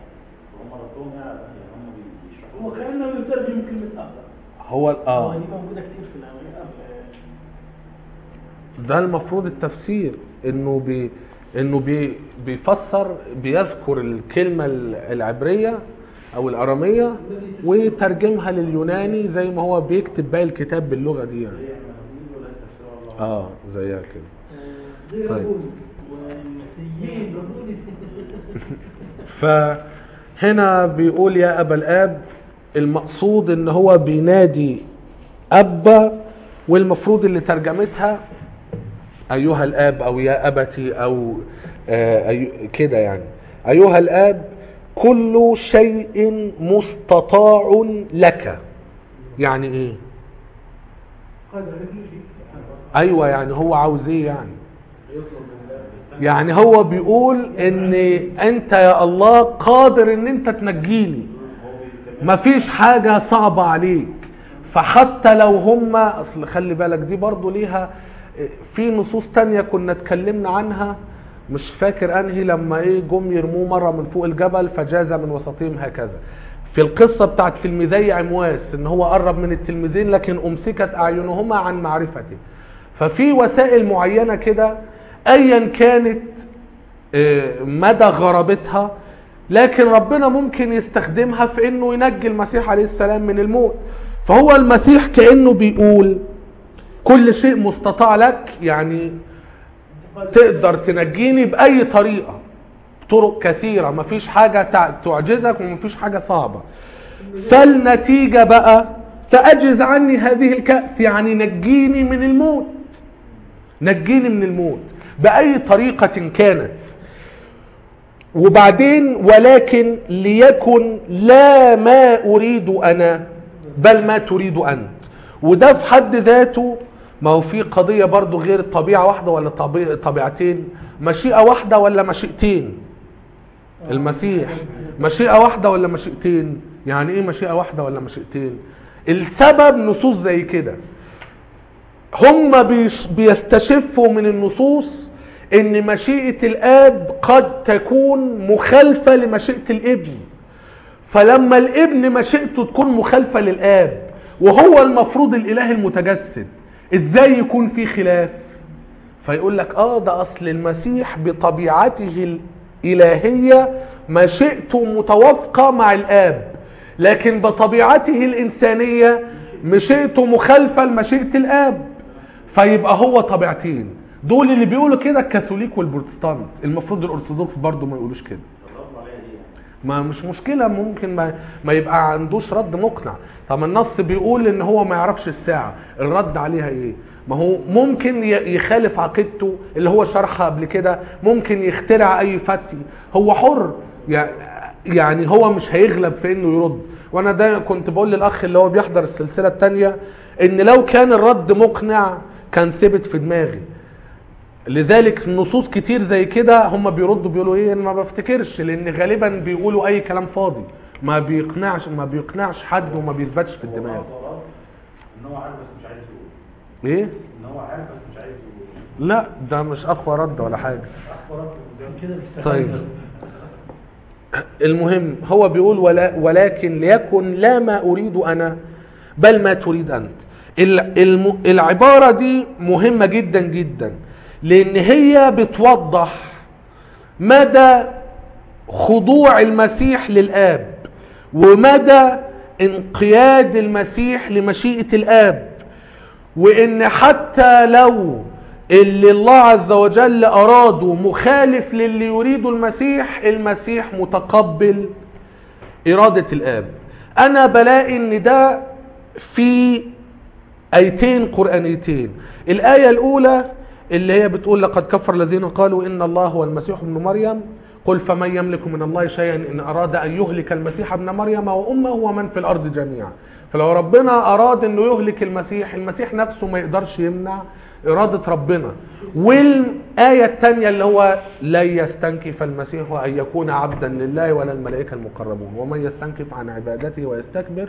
هو كأنه يترجم كلمة أب. هو دي موجودة كتير في العربية. ده المفروض التفسير انه بيفسر، بيذكر الكلمة العبرية او الارامية ويترجمها لليوناني زي ما هو بيكتب باقي الكتاب باللغة دي يعني. زيها كده. طيب. فهنا بيقول يا ابا الاب، المقصود ان هو بينادي ابا، والمفروض اللي ترجمتها ايها الاب او يا ابتي او كده يعني. ايها الاب كل شيء مستطاع لك. يعني ايه؟ ايوه يعني هو عاوز ايه يعني هو بيقول ان انت يا الله قادر ان انت تنجيني، مفيش حاجة صعبة عليك. فحتى لو هم اصل خلي بالك دي برضو ليها في نصوص تانية كنا اتكلمنا عنها، مش فاكر انهي، لما جم يرموه مرة من فوق الجبل فجاز من وسطهم هكذا. في القصة بتاعت تلميذي عمواس ان هو قرب من التلميذين لكن امسكت اعينهما عن معرفته. ففي وسائل معينة كده ايا كانت مدى غرابتها، لكن ربنا ممكن يستخدمها في انه ينجي المسيح عليه السلام من الموت. فهو المسيح كأنه بيقول كل شيء مستطاع لك، يعني تقدر تنجيني بأي طريقة، طرق كثيرة، مفيش حاجة تعجزك ومفيش حاجة صعبة. فالنتيجة بقى فأجز عني هذه الكأس، يعني نجيني من الموت، نجيني من الموت بأي طريقة كانت. وبعدين ولكن ليكن لا ما أريد أنا بل ما تريد أنت. وده في حد ذاته ما هو في قضية برضو غير طبيعة واحدة ولا طبيعتين، مشيئة واحدة ولا مشيئتين. المسيح مشيئة واحدة ولا مشيئتين؟ يعني ايه مشيئة واحدة ولا مشيئتين؟ السبب نصوص زي كده، هم بيستشفوا من النصوص ان مشيئة الاب قد تكون مخالفة لمشيئة الابن، فلما الابن مشيئته تكون مخالفة للاب وهو المفروض الاله المتجسد، ازاي يكون في خلاف؟ فيقول لك ده اصل المسيح بطبيعته الالهية مشيئته متوافقة مع الاب، لكن بطبيعته الانسانية مشيئته مخالفة لمشيئة الاب، فيبقى هو طبيعتين. دول اللي بيقولوا كده الكاثوليك والبروتستانت، المفروض الارثوذكس برضو ما يقولوش كده. ما مش مشكلة، ممكن ما يبقى عندوش رد مقنع. طب النص بيقول ان هو ما يعرفش الساعة، الرد عليها ايه؟ ما هو ممكن يخالف عقيدته اللي هو شرحها قبل كده، ممكن يخترع اي فتي، هو حر يعني هو مش هيغلب في انه يرد. وانا ده كنت بقول للاخ اللي هو بيحضر السلسلة التانية ان لو كان الرد مقنع كان ثبت في دماغي. لذلك نصوص كتير زي كده هم بيردوا بيقولوا ايه، انا ما بفتكرش، لان غالبا بيقولوا اي كلام فاضي ما بيقنعش حد وما بيثبتش في الدماغ. ان هو عارف بس مش عايز يقول. ايه؟ ان هو عارف بس مش عايز يقول. لا ده مش اقوى رد ولا حاجه. اخبار كده طيب المهم هو بيقول ولكن ليكن لا ما اريد انا بل ما تريد انت. العبارة دي مهمة جدا جدا، لان هي بتوضح مدى خضوع المسيح للآب ومدى انقياد المسيح لمشيئة الآب، وان حتى لو اللي الله عز وجل اراده مخالف للي يريده المسيح متقبل ارادة الآب. انا بلاقي ان ده في ايتين قرآنيتين. الآية الاولى اللي هي بتقول لقد كفر الذين قالوا ان الله هو المسيح ابن مريم قل فمن يملك من الله شيئا ان اراد ان يهلك المسيح ابن مريم وامه ومن في الارض جميعا. فلو ربنا اراد انه يهلك المسيح نفسه ما يقدرش يمنع ارادة ربنا. والآية الثانية اللي هو لن يستنكف المسيح ان يكون عبدا لله ولا الملائكة المقربون ومن يستنكف عن عبادته ويستكبر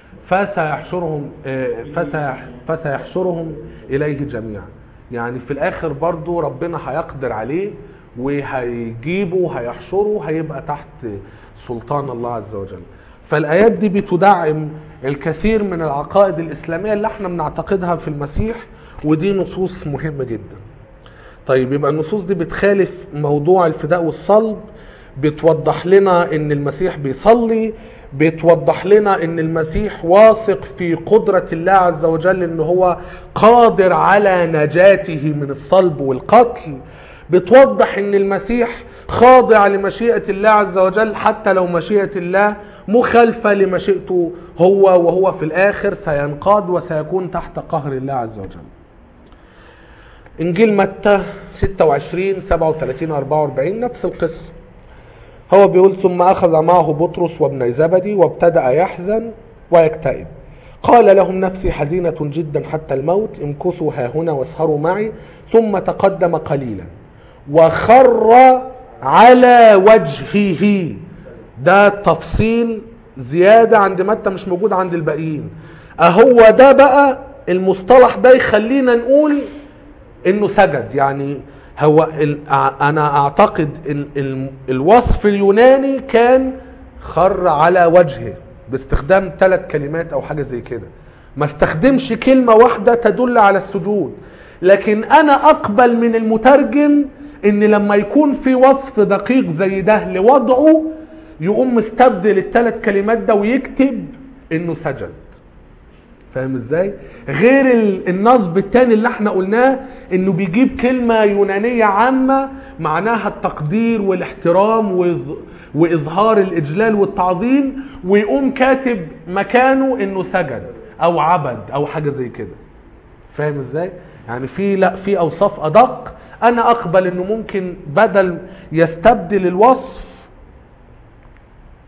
فسيحشرهم إليه جميعا. يعني في الآخر برضو ربنا هيقدر عليه وهيجيبه وهيحشره، هيبقى تحت سلطان الله عز وجل. فالآيات دي بتدعم الكثير من العقائد الإسلامية اللي احنا بنعتقدها في المسيح، ودي نصوص مهمة جدا. طيب يبقى النصوص دي بتخالف موضوع الفداء والصلب، بتوضح لنا ان المسيح بيصلي، بتوضح لنا ان المسيح واثق في قدرة الله عز وجل ان هو قادر على نجاته من الصلب والقتل، بتوضح ان المسيح خاضع لمشيئة الله عز وجل حتى لو مشيئة الله مخالفة لمشيئته هو، وهو في الاخر سينقاد وسيكون تحت قهر الله عز وجل. انجيل متى 26 37 44 نفس القصة. هو بيقول ثم أخذ معه بطرس وابن زبدي وابتدأ يحزن ويكتئب، قال لهم نفسي حزينة جدا حتى الموت، امكثوا ها هنا واسهروا معي. ثم تقدم قليلا وخر على وجهه. ده تفصيل زيادة عند متى مش موجود عند الباقيين. اهو ده بقى المصطلح ده يخلينا نقول انه سجد. يعني هو انا اعتقد الوصف اليوناني كان خر على وجهه باستخدام 3 كلمات او حاجة زي كده، ما استخدمش كلمة واحدة تدل على السجود. لكن انا اقبل من المترجم ان لما يكون في وصف دقيق زي ده لوضعه يقوم مستبدل ال3 كلمات ده ويكتب انه سجد. فاهم ازاي؟ غير النصب التاني اللي احنا قلناه انه بيجيب كلمة يونانية عامة معناها التقدير والاحترام واظهار الاجلال والتعظيم، ويقوم كاتب مكانه انه سجد او عبد او حاجة زي كده. فاهم ازاي؟ يعني في اوصاف ادق انا اقبل انه ممكن بدل يستبدل الوصف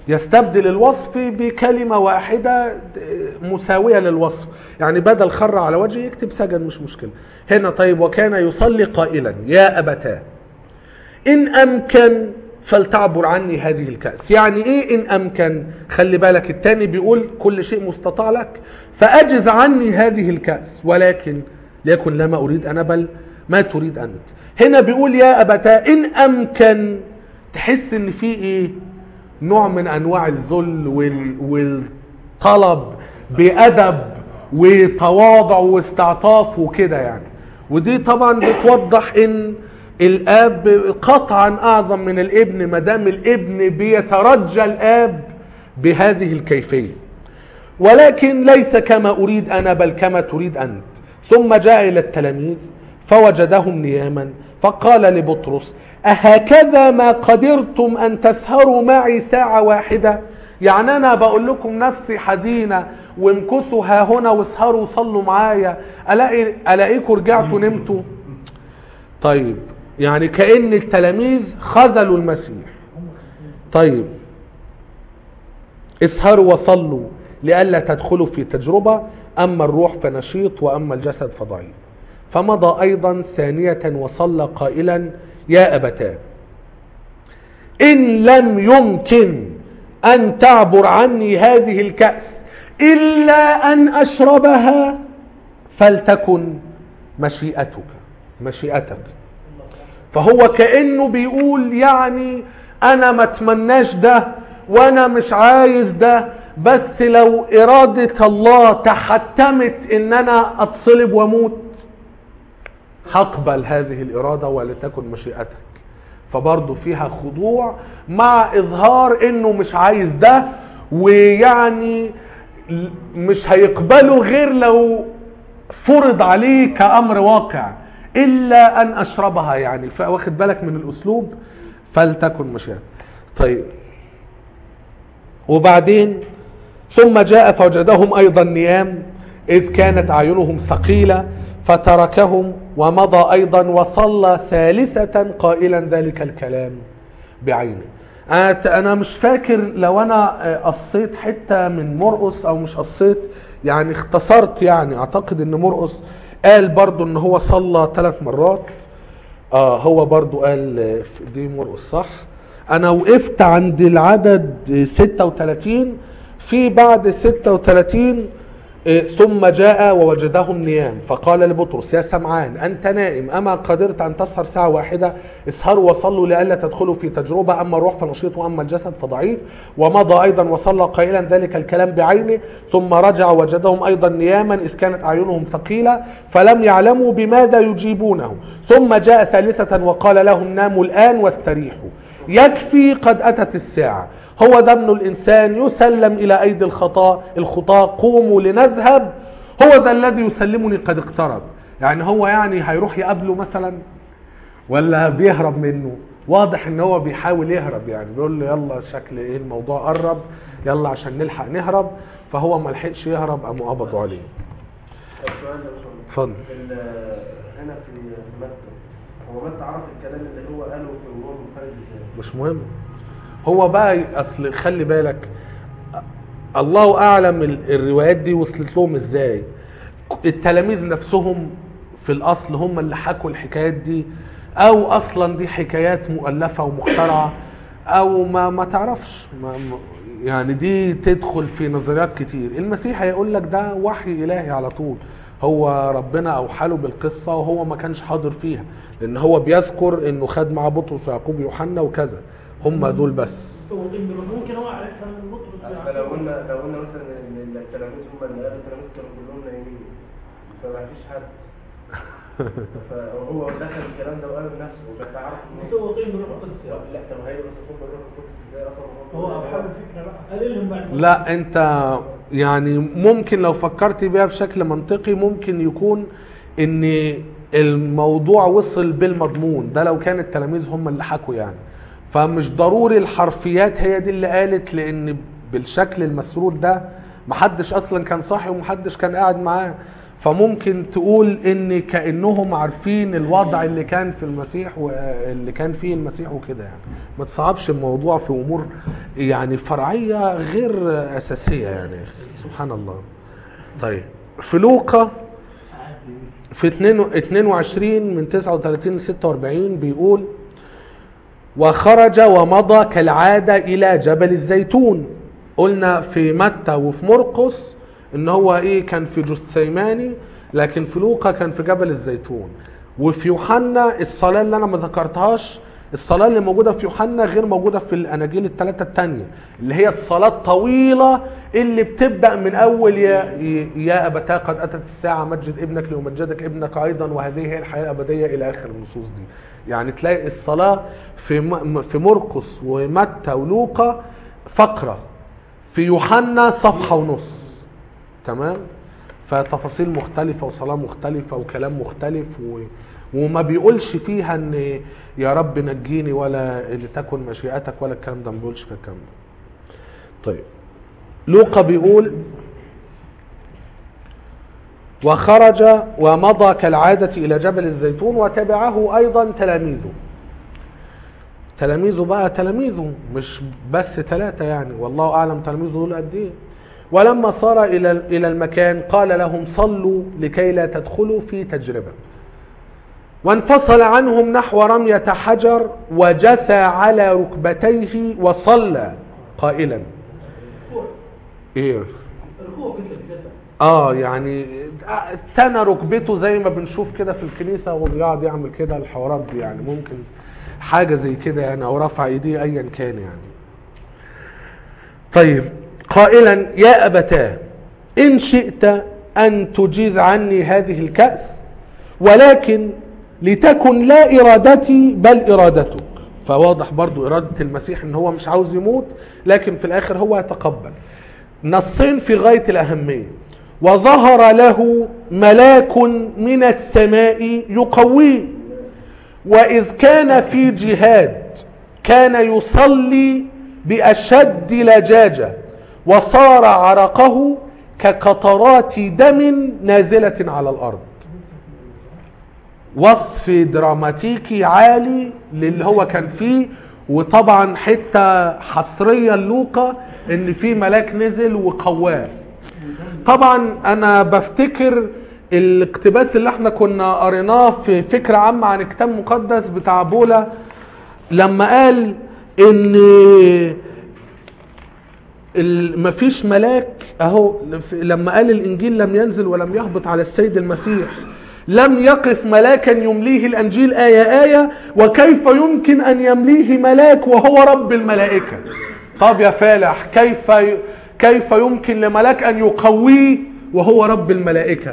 يستبدل الوصف بكلمة واحدة مساوية للوصف، يعني بدل خر على وجهه يكتب سجن، مش مشكلة. هنا طيب وكان يصلي قائلا يا أبتاه إن أمكن فلتعبر عني هذه الكأس. يعني إيه إن أمكن؟ خلي بالك التاني بيقول كل شيء مستطاع لك فأجز عني هذه الكأس، ولكن ليكن لا ما أريد أنا بل ما تريد أنت. هنا بيقول يا أبتاه إن أمكن، تحس إن في إيه نوع من أنواع الذل والطلب بأدب وتواضع واستعطاف وكده يعني. ودي طبعا بتوضح إن الاب قطعا اعظم من الابن ما دام الابن بيترجى الاب بهذه الكيفيه، ولكن ليس كما اريد انا بل كما تريد انت. ثم جاء الى التلاميذ فوجدهم نياما فقال لبطرس اهكذا ما قدرتم ان تسهروا معي ساعه واحده؟ يعني انا بقول لكم نفسي حزينه وامكثوا ها هنا واسهروا وصلوا معايا الاقيكم رجعتوا نمتوا. طيب يعني كأن التلاميذ خذلوا المسيح. طيب اسهروا وصلوا لئلا تدخلوا في تجربة، أما الروح فنشيط وأما الجسد فضعيف. فمضى أيضا ثانية وصلى قائلا يا أبتاه إن لم يمكن أن تعبر عني هذه الكأس إلا أن أشربها فلتكن مشيئتك. فهو كأنه بيقول يعني انا ما اتمناش ده وانا مش عايز ده، بس لو ارادة الله تحتمت ان انا اتصلب واموت هقبل هذه الارادة ولتكن مشيئتك. فبرضه فيها خضوع مع اظهار انه مش عايز ده، ويعني مش هيقبله غير لو فرض عليه كأمر واقع إلا أن أشربها. يعني فواخد بالك من الأسلوب فلتكن مشيئتك. طيب وبعدين ثم جاء فوجدهم أيضا نيام إذ كانت أعينهم ثقيلة فتركهم ومضى أيضا وصلى ثالثة قائلا ذلك الكلام بعينه. أنا مش فاكر لو أنا قصيت حتة من مرقس أو مش قصيت، يعني اختصرت. يعني أعتقد أن مرقس قال برضو ان هو صلى 3 مرات. هو برضو قال دي مرقس صح. انا وقفت عند العدد 36. في بعد 36 ثم جاء ووجدهم نيام فقال لبطرس يا سمعان أنت نائم أما قدرت أن تسهر ساعة واحدة؟ اسهروا وصلوا لئلا تدخلوا في تجربة، أما الروح فنشيط وأما الجسد فضعيف. ومضى أيضا وصلى قائلا ذلك الكلام بعينه. ثم رجع وجدهم أيضا نياما إذ كانت أعينهم ثقيلة فلم يعلموا بماذا يجيبونه. ثم جاء ثالثة وقال لهم ناموا الآن واستريحوا يكفي قد أتت الساعة، هو ده ابن الإنسان يسلم إلى أيدي الخطاة قوموا لنذهب، هو ذا الذي يسلمني قد اقترب. يعني هو يعني هيروح يقابله مثلا ولا بيهرب منه؟ واضح ان هو بيحاول يهرب، يعني بيقول له يلا شكل ايه الموضوع قرب يلا عشان نلحق نهرب، فهو ما لحقش يهرب قاموا قبضوا عليه. اتفضل. هنا في متى هو متى عرف الكلام اللي هو قاله في الروم خارج مش مهم. هو بقى اصل خلي بالك الله اعلم الروايات دي وصلت لهم ازاي. التلاميذ نفسهم في الاصل هم اللي حكوا الحكايات دي، او اصلا دي حكايات مؤلفة ومخترعة، او ما تعرفش يعني دي تدخل في نظريات كتير. المسيح هيقول لك ده وحي الهي على طول، هو ربنا اوحى له بالقصة وهو ما كانش حاضر فيها، لان هو بيذكر انه خد مع بطرس ويعقوب ويوحنا وكذا، هم دول بس. ممكن هو عرفها من بطرس. لو قلنا مثلا ان التلاميذ هم اللي قالوا التلاميذ كانوا كلهم نايمين فما فيش حد فهو دخل الكلام ده وقال لنفسه وكان عارف انه هو قيم بالروح القدس. لا طب هي بس يكون بالروح القدس ازاي اصلا هو اصحاب الفكره بقى قال لهم بعد لا انت يعني ممكن لو فكرت بيها بشكل منطقي ممكن يكون ان الموضوع وصل بالمضمون ده لو كان التلاميذ هم اللي حكوا يعني، فمش ضروري الحرفيات هي دي اللي قالت، لان بالشكل المسرود ده محدش اصلا كان صاحي ومحدش كان قاعد معاه، فممكن تقول ان كأنهم عارفين الوضع اللي كان في المسيح واللي كان فيه المسيح وكده. يعني ما تصعبش الموضوع في امور يعني فرعية غير أساسية يعني سبحان الله. طيب في لوقا في 22 من 39 ل 46 بيقول وخرج ومضى كالعادة إلى جبل الزيتون. قلنا في متى وفي مرقس ان هو ايه كان في جثيماني، لكن في لوقا كان في جبل الزيتون. وفي يوحنا الصلاة اللي انا ما ذكرتهاش، الصلاة اللي موجودة في يوحنا غير موجودة في الاناجيل الثلاثة التانية، اللي هي الصلاة الطويلة اللي بتبدأ من اول يا ابتاه قد اتت الساعة مجد ابنك ليمجدك ابنك ايضا وهذه هي الحياة الابدية الى اخر النصوص دي. يعني تلاقي الصلاة في مرقس ومتى ولوقا فقرة، في يوحنا صفحة ونص. تمام؟ فتفاصيل مختلفة وصلاة مختلفة وكلام مختلف وما بيقولش فيها ان يا رب نجيني ولا لتكن مشيئتك ولا الكلام ده، ما بيقولش في الكلام ده. طيب لوقا بيقول وخرج ومضى كالعادة إلى جبل الزيتون وتبعه أيضا تلاميذه. تلاميذه بقى تلاميذه مش بس 3 يعني، والله أعلم تلاميذه دول قد إيه. ولما صار إلى المكان قال لهم صلوا لكي لا تدخلوا في تجربة. وانفصل عنهم نحو رمية حجر وجثى على ركبتيه وصلى قائلا ايه يعني تنى ركبته زي ما بنشوف كده في الكنيسة وبيقعد يعمل كده الحوارات دي، يعني ممكن حاجة زي كده يعني، او رفع ايديه ايا كان يعني. طيب قائلا يا أبتاه إن شئت أن تجيز عني هذه الكأس ولكن لتكن لا إرادتي بل إرادتك. فواضح برضو إرادة المسيح إن هو مش عاوز يموت، لكن في الآخر هو يتقبل. نصين في غاية الأهمية. وظهر له ملاك من السماء يقويه، وإذ كان في جهاد كان يصلي بأشد لجاجة وصار عرقه كقطرات دم نازلة على الأرض. وصف دراماتيكي عالي للي هو كان فيه، وطبعا حتة حصرية لوقا ان في ملاك نزل وقواه. طبعا انا بفتكر الاقتباس اللي احنا كنا قريناه في فكرة عامة عن كتاب مقدس بتاع بولا لما قال ان مفيش ملاك اهو، لما قال الانجيل لم ينزل ولم يهبط على السيد المسيح لم يقف ملاكا يمليه الانجيل آية وكيف يمكن ان يمليه ملاك وهو رب الملائكة؟ طب يا فالح كيف يمكن لملاك ان يقويه وهو رب الملائكة؟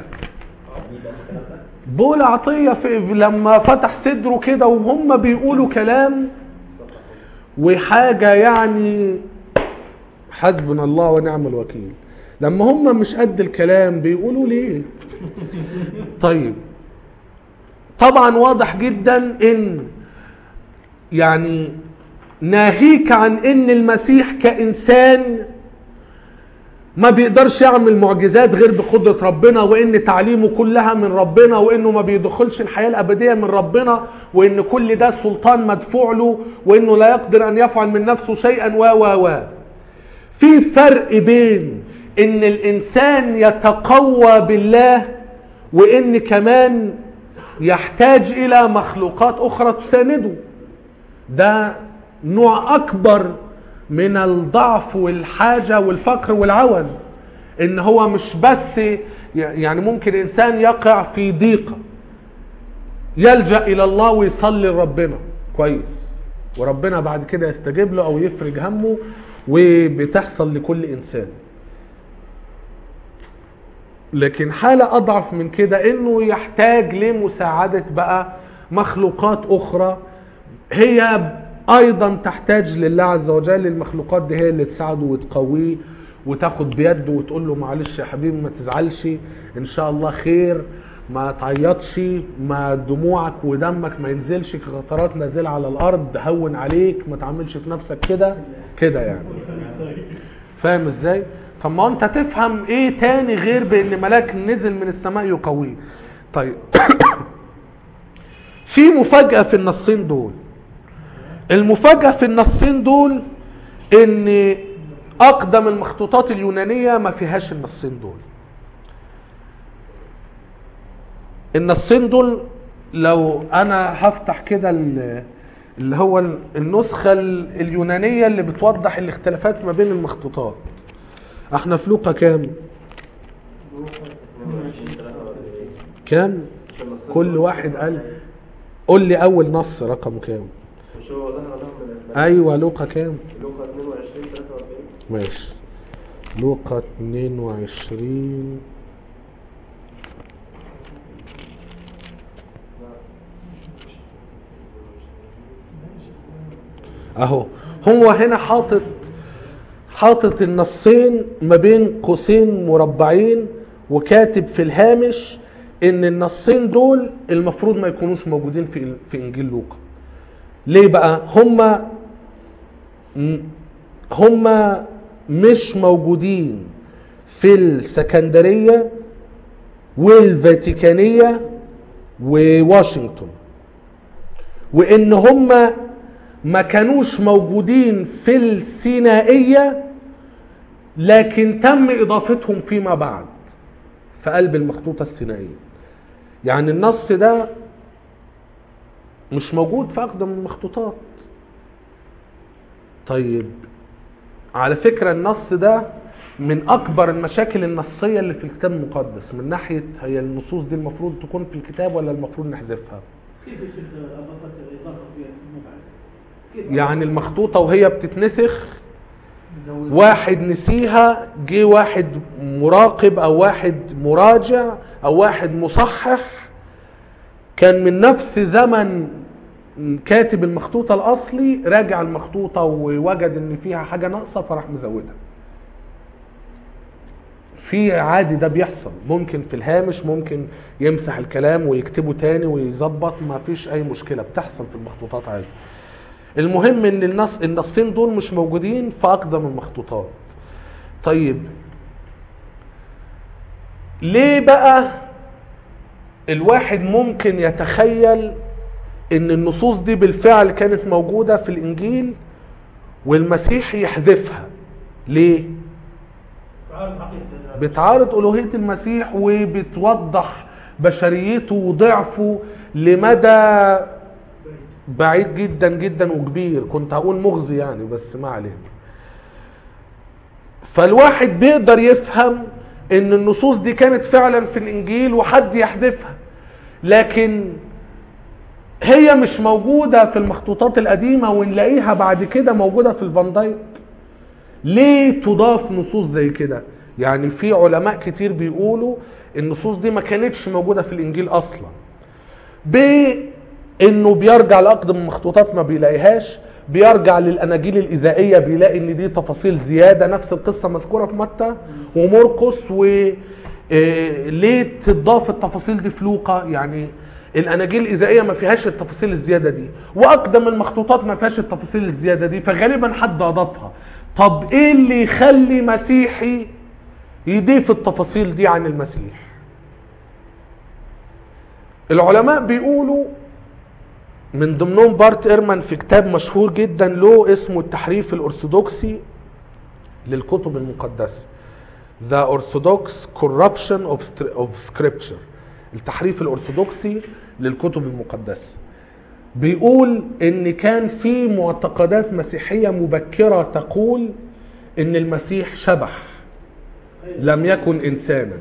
بولا عطية لما فتح صدره كده وهم بيقولوا كلام وحاجة يعني حسبنا الله ونعم الوكيل، لما هم مش قد الكلام بيقولوا ليه؟ طيب طبعا واضح جدا ان يعني ناهيك عن ان المسيح كإنسان ما بيقدرش يعمل معجزات غير بقدرة ربنا، وان تعليمه كلها من ربنا، وانه ما بيدخلش الحياة الابدية من ربنا، وان كل ده سلطان مدفوع له، وانه لا يقدر ان يفعل من نفسه شيئا و في فرق بين ان الانسان يتقوى بالله وان كمان يحتاج الى مخلوقات اخرى تسانده. ده نوع اكبر من الضعف والحاجة والفقر والعوز، ان هو مش بس يعني ممكن انسان يقع في ضيقة يلجأ الى الله ويصلي لربنا كويس وربنا بعد كده يستجيب له او يفرج همه، وبتحصل لكل انسان. لكن حالة اضعف من كده انه يحتاج لمساعدة بقى مخلوقات اخرى هي ايضا تحتاج لله عز وجل. المخلوقات دي هي اللي تساعده وتقويه وتاخد بيده وتقول له معلش يا حبيبي ما تزعلش ان شاء الله خير، ما تعيطش، ما دموعك ودمك ما ينزلش كقطرات نازله على الارض، هون عليك، ما تعملش في نفسك كده يعني. فاهم ازاي؟ طب ما انت تفهم ايه تاني غير بان ملاك نزل من السماء يقويه؟ طيب في مفاجأة في النصين دول. المفاجأة في النصين دول ان اقدم المخطوطات اليونانية ما فيهاش النصين دول. النصين دول لو انا هفتح كده اللي هو النسخة اليونانية اللي بتوضح الاختلافات ما بين المخطوطات. احنا في لوقا كام؟ كام؟ كل واحد قول لي اول نص رقمه كام؟ مش هو ظهر لهم من الأسماء. ايوه لوقا كام؟ لوقا 22 43. ماشي لوقا 22 اهو. هو هنا حاطط النصين ما بين قوسين مربعين، وكاتب في الهامش ان النصين دول المفروض ما يكونوش موجودين في انجيل لوقا. ليه بقى؟ هما مش موجودين في السكندرية والفاتيكانية وواشنطن، وان هما ما كانوش موجودين في السينائية، لكن تم اضافتهم فيما بعد في قلب المخطوطة السينائية. يعني النص ده مش موجود في اقدم المخطوطات. طيب على فكرة النص ده من اكبر المشاكل النصية اللي في الكتاب المقدس، من ناحية هي النصوص دي المفروض تكون في الكتاب ولا المفروض نحذفها. كيف اضافت الاضافه فيها المبعد؟ يعني المخطوطة وهي بتتنسخ واحد نسيها، جه واحد مراقب او واحد مراجع او واحد مصحح كان من نفس زمن كاتب المخطوطة الاصلي، راجع المخطوطة ووجد ان فيها حاجة ناقصة فراح مزودها. في عادي ده بيحصل، ممكن في الهامش ممكن يمسح الكلام ويكتبه تاني ويظبط، ما فيش اي مشكلة، بتحصل في المخطوطات عادي. المهم ان النصين دول مش موجودين في اقدم المخطوطات. طيب ليه بقى الواحد ممكن يتخيل ان النصوص دي بالفعل كانت موجودة في الانجيل والمسيح يحذفها؟ ليه؟ بتعارض الوهية المسيح وبتوضح بشريته وضعفه لمدى بعيد جدا جدا وكبير، كنت هقول مغزي يعني بس ما علينا. فالواحد بيقدر يفهم ان النصوص دي كانت فعلا في الانجيل وحد يحذفها، لكن هي مش موجودة في المخطوطات القديمة ونلاقيها بعد كده موجودة في الفان دايك. ليه تضاف نصوص زي كده؟ يعني في علماء كتير بيقولوا النصوص دي ما كانتش موجودة في الانجيل اصلا، بانه بيرجع لاقدم المخطوطات ما بيلاقيهاش، بيرجع للاناجيل الايذائيه بيلاقي ان دي تفاصيل زياده، نفس القصه مذكوره في متى ومرقس، وليه تضاف التفاصيل دي في لوقا؟ يعني الاناجيل الايذائيه ما فيهاش التفاصيل الزياده دي، واقدم المخطوطات ما فيهاش التفاصيل الزياده دي، فغالبا حد اضافها. طب ايه اللي يخلي مسيحي يضيف التفاصيل دي عن المسيح؟ العلماء بيقولوا من ضمنهم بارت إيرمان في كتاب مشهور جدا له اسمه التحريف الأرثوذكسي للكتب المقدسة، The Orthodox Corruption of Scripture، التحريف الأرثوذكسي للكتب المقدسة. بيقول ان كان في معتقدات مسيحية مبكرة تقول ان المسيح شبح لم يكن انسانا،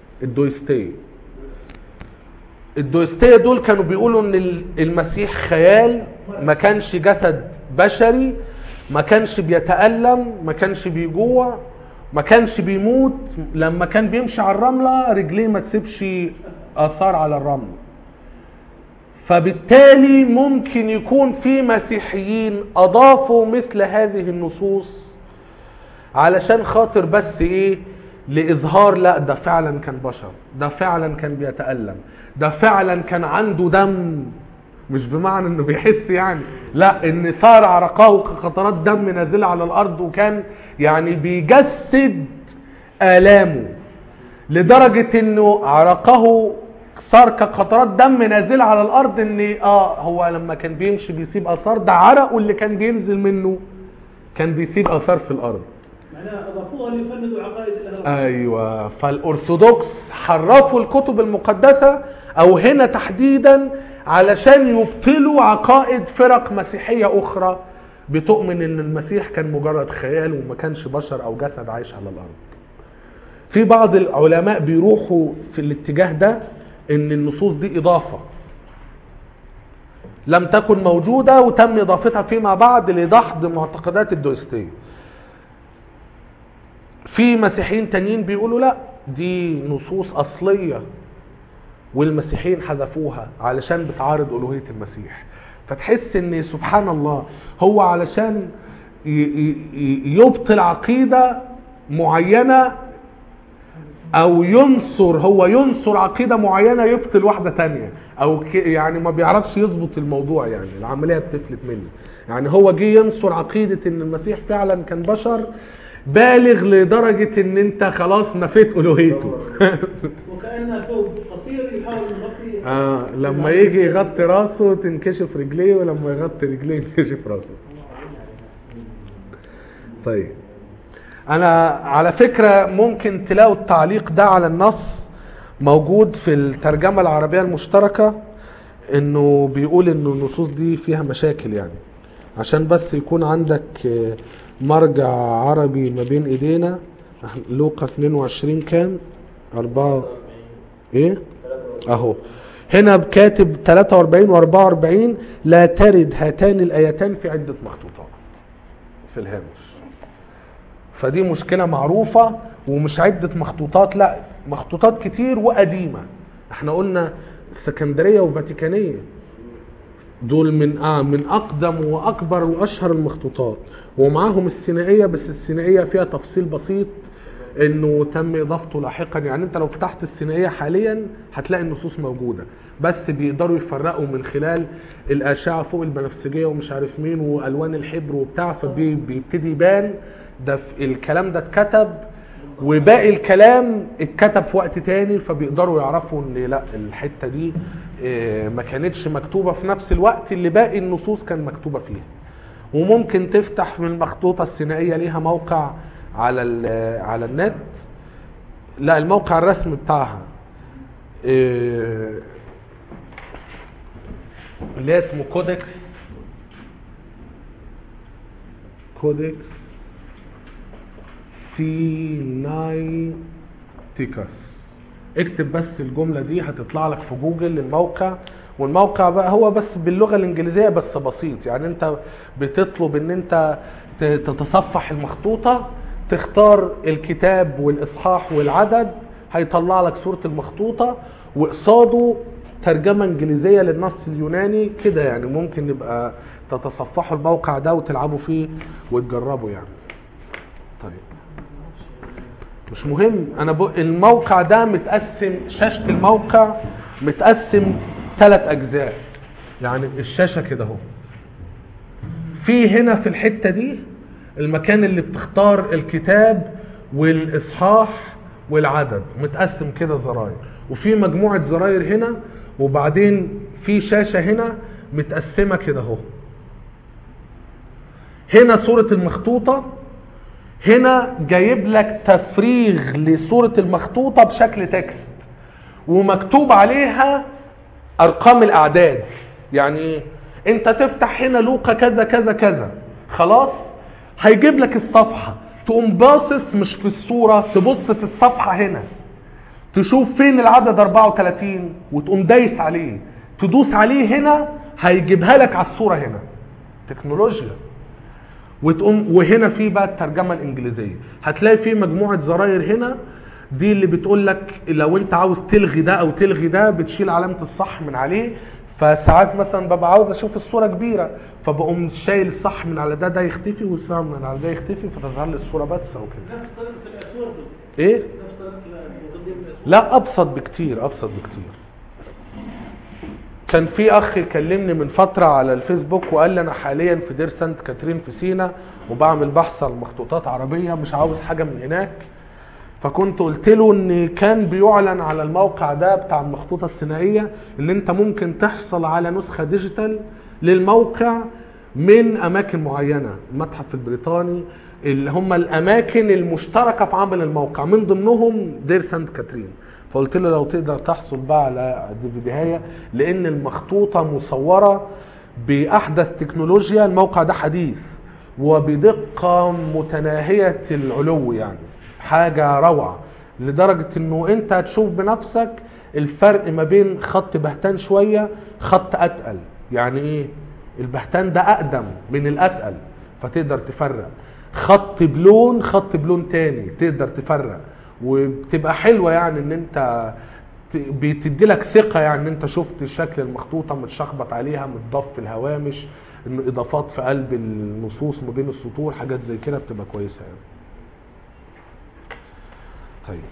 الدويستية دول كانوا بيقولوا ان المسيح خيال، ما كانش جسد بشري، ما كانش بيتألم، ما كانش بيجوع، ما كانش بيموت، لما كان بيمشي على الرملة رجليه ما تسيبش آثار على الرمل. فبالتالي ممكن يكون في مسيحيين أضافوا مثل هذه النصوص علشان خاطر بس ايه، لإظهار لا ده فعلا كان بشر، ده فعلا كان بيتألم، ده فعلا كان عنده دم، مش بمعنى انه بيحس يعني، لا، ان صار عرقه كقطرات دم نازله على الارض، وكان يعني بيجسد آلامه لدرجة انه عرقه صار كقطرات دم نازله على الارض، ان هو لما كان بيمشي بيسيب اثار، ده عرقه اللي كان بينزل منه كان بيسيب اثار في الارض. معناها اضافوها ليفندوا عقائد الاهل. ايوه، فالارثوذكس حرفوا الكتب المقدسه او هنا تحديدا علشان يبطلوا عقائد فرق مسيحيه اخرى بتؤمن ان المسيح كان مجرد خيال وما كانش بشر او جسد عايش على الارض. في بعض العلماء بيروحوا في الاتجاه ده ان النصوص دي اضافه لم تكن موجوده وتم اضافتها فيما بعد لدحض معتقدات الدوستيه. في مسيحيين تانيين بيقولوا لا، دي نصوص اصليه والمسيحيين حذفوها علشان بتعارض الوهيه المسيح. فتحس ان سبحان الله هو علشان يبطل عقيده معينه او ينصر عقيده معينه يبطل واحده تانية او يعني ما بيعرفش يظبط الموضوع، يعني العمليه بتفلت منه. يعني هو جه ينصر عقيده ان المسيح فعلا كان بشر بالغ لدرجه ان انت خلاص نفيت الوهيته. وكأنها ثوب قصير يحاول يغطي. لما يجي يغطي راسه تنكشف رجليه، ولما يغطي رجليه تنكشف راسه. طيب انا على فكرة ممكن تلاقوا التعليق ده على النص موجود في الترجمة العربية المشتركة، انه بيقول انه النصوص دي فيها مشاكل، يعني عشان بس يكون عندك مرجع عربي ما بين ايدينا. لوقا 22 كان 4 ايه اهو هنا كاتب 43 و 44 لا ترد هاتان الايتان في عدة مخطوطات في الهامش. فدي مشكلة معروفة، ومش عدة مخطوطات، لا مخطوطات كتير وقديمة. احنا قلنا اسكندرية وفاتيكانية دول من اقدم واكبر واشهر المخطوطات، ومعاهم السينائية، بس السينائية فيها تفصيل بسيط انه تم اضافته لاحقا. يعني انت لو فتحت السينائية حاليا هتلاقي النصوص موجودة، بس بيقدروا يفرقوا من خلال الاشعة فوق البنفسجية ومش عارف مين والوان الحبر وبتاع، فبيبتدي يبان ده الكلام ده اتكتب وباقي الكلام اتكتب في وقت تاني، فبيقدروا يعرفوا ان لا الحتة دي ما كانتش مكتوبة في نفس الوقت اللي باقي النصوص كان مكتوبة فيها. وممكن تفتح من المخطوطة السينائية ليها موقع على النت، لا الموقع الرسمي بتاعها اللي اسمه كودكس سينايتيكس. اكتب بس الجملة دي هتطلع لك في جوجل الموقع، والموقع بقى هو بس باللغة الانجليزية بس بسيط. يعني انت بتطلب ان انت تتصفح المخطوطة، تختار الكتاب والاصحاح والعدد، هيطلع لك صورة المخطوطة وقصاده ترجمة انجليزية للنص اليوناني كده. يعني ممكن نبقى تتصفحوا الموقع ده وتلعبوا فيه وتجربوا يعني. طيب مش مهم، انا الموقع ده متقسم، شاشة الموقع متقسم 3 اجزاء. يعني الشاشة كده اهو، في هنا في الحتة دي المكان اللي بتختار الكتاب والاصحاح والعدد، متقسم كده زراير، وفي مجموعة زراير هنا، وبعدين في شاشة هنا متقسمة كده اهو. هنا صورة المخطوطة، هنا جايب لك تفريغ لصورة المخطوطة بشكل تكست ومكتوب عليها ارقام الاعداد. يعني انت تفتح هنا لوقا كذا كذا كذا، خلاص هيجيب لك الصفحة، تقوم باصص مش في الصورة، تبص في الصفحة هنا تشوف فين العدد 34 وتقوم دايس عليه، تدوس عليه هنا هيجيبها لك على الصورة هنا. تكنولوجيا. وتقوم وهنا في بقى الترجمة الانجليزية، هتلاقي في مجموعة زراير هنا، دي اللي بتقول لك لو انت عاوز تلغي ده او تلغي ده بتشيل علامة الصح من عليه. فساعات مثلا ببقى عاوز اشوف الصورة كبيرة، فبقوم شايل الصح من على ده يختفي، والصح من على ده يختفي، فتظهر لي الصورة بس او كده. نفس طريقة الأسود. ايه؟ نفس طريقة تقديم الأسود. لا ابسط بكتير، ابسط بكتير. كان في اخ كلمني من فترة على الفيسبوك وقال لي انا حاليا في دير سانت كاترين في سينا وبعمل بحث عن مخطوطات عربية، مش عاوز حاجة من هناك. فكنت قلت له ان كان بيعلن على الموقع ده بتاع المخطوطة السينائية اللي انت ممكن تحصل على نسخة ديجيتال للموقع من اماكن معينه. المتحف البريطاني اللي هم الاماكن المشتركه في عمل الموقع، من ضمنهم دير سانت كاترين. فقلت له لو تقدر تحصل بقى على الديفيديهايه، لان المخطوطه مصوره باحدث تكنولوجيا. الموقع ده حديث وبدقه متناهيه العلو، يعني حاجه روعه، لدرجه انه انت هتشوف بنفسك الفرق ما بين خط بهتان شويه خط اتقل. يعني ايه؟ البهتان ده اقدم من الاتقل، فتقدر تفرق. خط بلون خط بلون تاني تقدر تفرق، وبتبقى حلوه يعني ان انت بتدي لك ثقه، يعني ان انت شفت شكل المخطوطه متشخبط عليها، متضاف في الهوامش، انه اضافات في قلب النصوص ما بين السطور، حاجات زي كده بتبقى كويسه يعني. طيب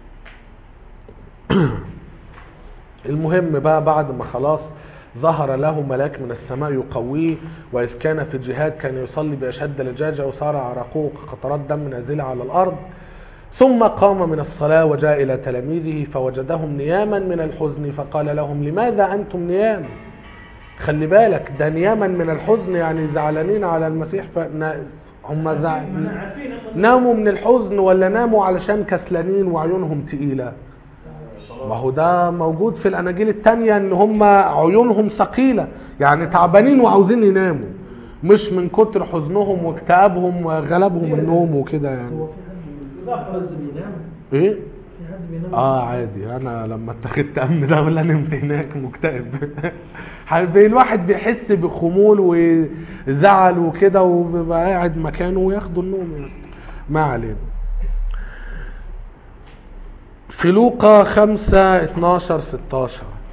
المهم بقى بعد ما خلاص ظهر له ملاك من السماء يقويه، وإذ كان في الجهاد كان يصلي بأشد لجاجة وصار عرقوه قطرات دم نازلة على الأرض. ثم قام من الصلاة وجاء إلى تلاميذه فوجدهم نياما من الحزن فقال لهم لماذا أنتم نيام؟ خلي بالك ده نياما من الحزن، يعني زعلانين على المسيح. هم ناموا من الحزن ولا ناموا علشان كسلانين وعيونهم تقيلة؟ ما هو ده موجود في الأناجيل التانية ان هم عيونهم ثقيلة، يعني تعبانين وعاوزين يناموا، مش من كتر حزنهم واكتئابهم وغلبهم النوم وكده يعني. ايه؟ عادي، انا لما اتخذت امن ده ولا نمت هناك مكتئب. الواحد بيحس بخمول وزعل وكده وبيبقى قاعد مكانه وياخد النوم يعني. ما علينا. في لوقا 5:12-16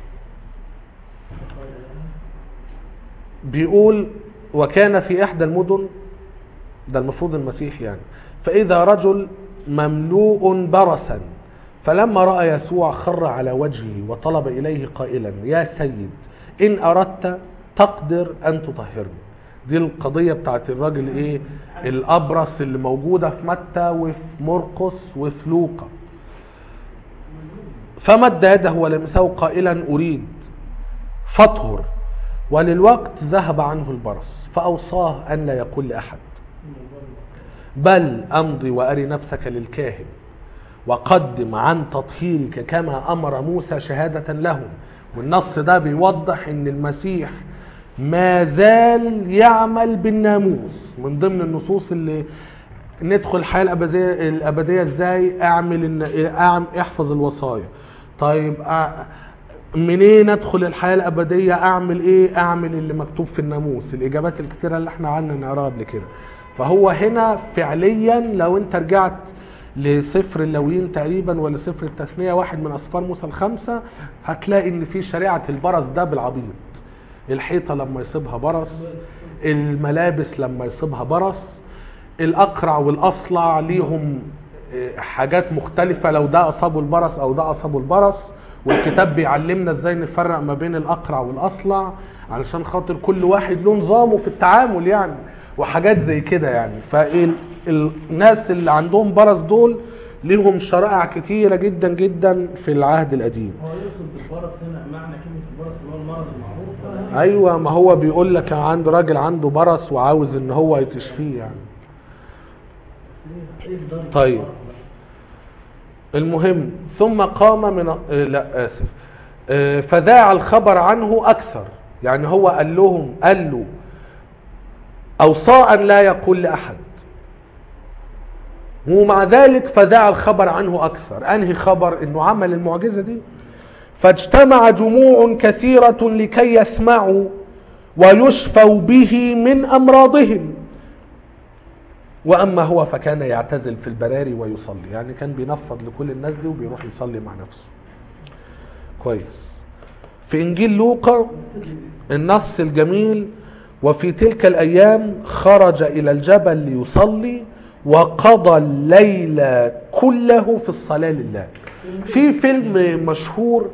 بيقول وكان في احدى المدن، ده المفروض المسيح يعني، فاذا رجل مملوء برصا فلما رأى يسوع خر على وجهه وطلب اليه قائلا يا سيد ان اردت تقدر ان تطهرني. دي القضية بتاعت الراجل ايه الابرص اللي موجودة في متى وفي مرقس وفي لوقا. فمد يده ولمسه قائلا أريد فاطهر، وللوقت ذهب عنه البرص، فأوصاه أن لا يقول لأحد بل أمضي وأري نفسك للكاهن وقدم عن تطهيرك كما أمر موسى شهادة لهم. والنص ده بيوضح أن المسيح ما زال يعمل بالناموس. من ضمن النصوص اللي ندخل الحياة الأبدية ازاي؟ احفظ الوصايا. طيب منين ادخل الحياة الأبدية؟ اعمل ايه؟ اعمل اللي مكتوب في الناموس. الإجابات الكثيرة اللي احنا عنا نقراها قبل كده. فهو هنا فعليا لو انت رجعت لسفر اللاويين تقريبا ولا سفر التثنية، واحد من أسفار موسى الخمسة، هتلاقي ان في شريعة البرص ده بالعبيط. الحيطة لما يصيبها برص، الملابس لما يصيبها برص، الأقرع والأصلع ليهم حاجات مختلفة لو ده أصابه البرص أو ده أصابه البرص. والكتاب بيعلمنا ازاي نفرق ما بين الأقرع والأصلع علشان خاطر كل واحد له نظامه في التعامل يعني، وحاجات زي كده يعني. فالناس اللي عندهم برص دول ليهم شرائع كتيرة جدا جدا في العهد القديم. هو يقصد بالبرص هنا معنى كلمة البرص اللي هو المرض المعروف؟ ايوه، ما هو بيقول لك عنده راجل عنده برص وعاوز ان هو يتشفيه يعني. طيب المهم ثم قام من فذاع الخبر عنه اكثر، يعني هو قال له اوصى ان لا يقول لاحد، ومع ذلك فذاع الخبر عنه اكثر. انهي خبر؟ انه عمل المعجزة دي. فاجتمع جموع كثيرة لكي يسمعوا ويشفوا به من امراضهم، واما هو فكان يعتزل في البراري ويصلي. يعني كان بينفض لكل الناس دي وبيروح يصلي مع نفسه. كويس. في انجيل لوقا النص الجميل وفي تلك الايام خرج الى الجبل ليصلي وقضى الليل كله في الصلاة لله. في فيلم مشهور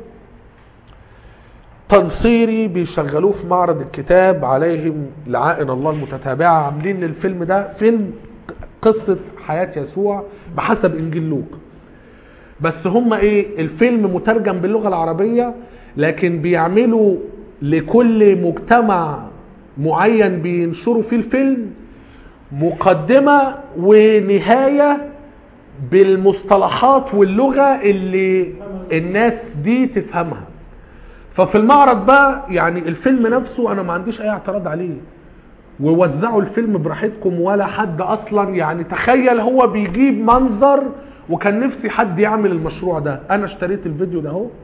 تنصيري بيشغلوه في معرض الكتاب عليهم لعائن الله المتتابعة، عاملين الفيلم ده فيلم قصة حياة يسوع بحسب انجيل لوقا. بس هم ايه الفيلم مترجم باللغة العربية، لكن بيعملوا لكل مجتمع معين بينشروا فيه الفيلم، مقدمة ونهاية بالمصطلحات واللغة اللي الناس دي تفهمها. ففي المعرض بقى يعني الفيلم نفسه انا ما عنديش اي اعتراض عليه، ووزعوا الفيلم براحتكم ولا حد اصلا يعني. تخيل هو بيجيب منظر، وكان نفسي حد يعمل المشروع ده. انا اشتريت الفيديو ده اهو،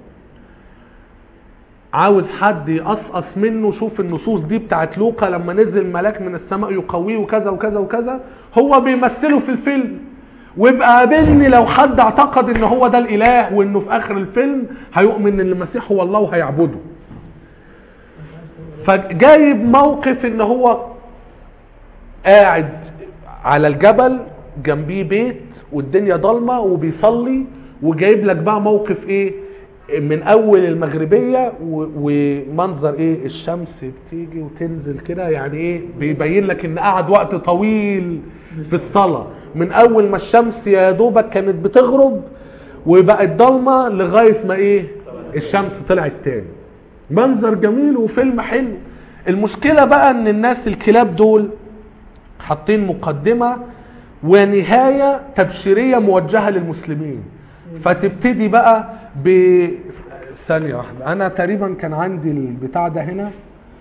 عاوز حد يقصقص منه. شوف النصوص دي بتاعت لوقا لما نزل ملاك من السماء يقويه وكذا وكذا وكذا، هو بيمثله في الفيلم. ويبقى قابلني لو حد اعتقد ان هو ده الاله، وانه في اخر الفيلم هيؤمن ان المسيح هو الله وهيعبده. فجايب موقف ان هو قاعد على الجبل جنبيه بيت والدنيا ضلمه وبيصلي، وجايب لك بقى موقف ايه من اول المغربيه ومنظر ايه الشمس بتيجي وتنزل كده، يعني ايه بيبين لك ان قعد وقت طويل في الصلاه، من اول ما الشمس يا دوبك كانت بتغرب وبقت ضلمه لغايه ما ايه الشمس طلعت تاني. منظر جميل وفيلم حلو. المشكله بقى ان الناس الكلاب دول حاطين مقدمه ونهايه تبشيريه موجهه للمسلمين. فتبتدي بقى ثانيه واحده، انا تقريبا كان عندي البتاع ده هنا،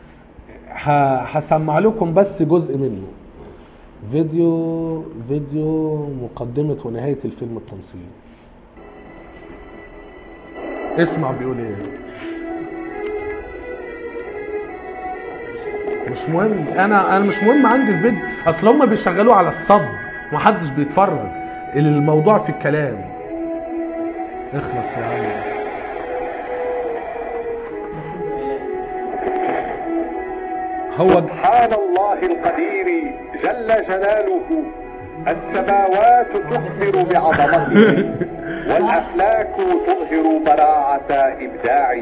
هسمع لكم بس جزء منه. فيديو مقدمة ونهاية الفيلم التمثيلي. اسمع بيقول ايه. مش مهم، انا مش مهم عندي الفيديو، اصل هم بيشغلوه على الصب ومحدش بيتفرج، الموضوع في الكلام. اخلص يا عم. هو سبحان الله القدير جل جلاله، السماوات تخبر بعظمته والأفلاك تظهر براعة إبداعه.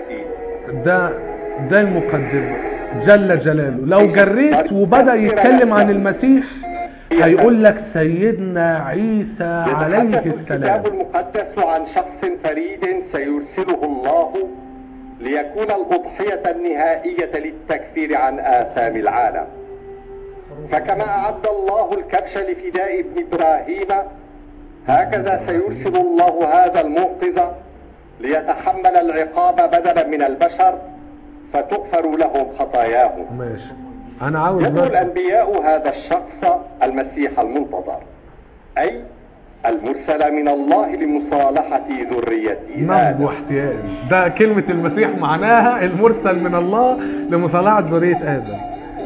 ده المقدمة جل جلاله. لو جريت وبدأ يتكلم عن المسيح هيقول لك سيدنا عيسى عليه السلام. الكتاب المقدس عن شخص فريد سيرسله الله ليكون الأضحية النهائية للتكفير عن آثام العالم. فكما أعد الله الكبش لفداء ابن إبراهيم، هكذا سيرسل الله هذا المنقذ ليتحمل العقاب بدلا من البشر فتغفر لهم خطاياهم. ماشي. أنا عاوز يدعو الأنبياء هذا الشخص المسيح المنتظر، أي المرسل من الله لمصالحة ذرية نبض واحتياج. ده كلمة المسيح معناها المرسل من الله لمصالحة ذرية آدم.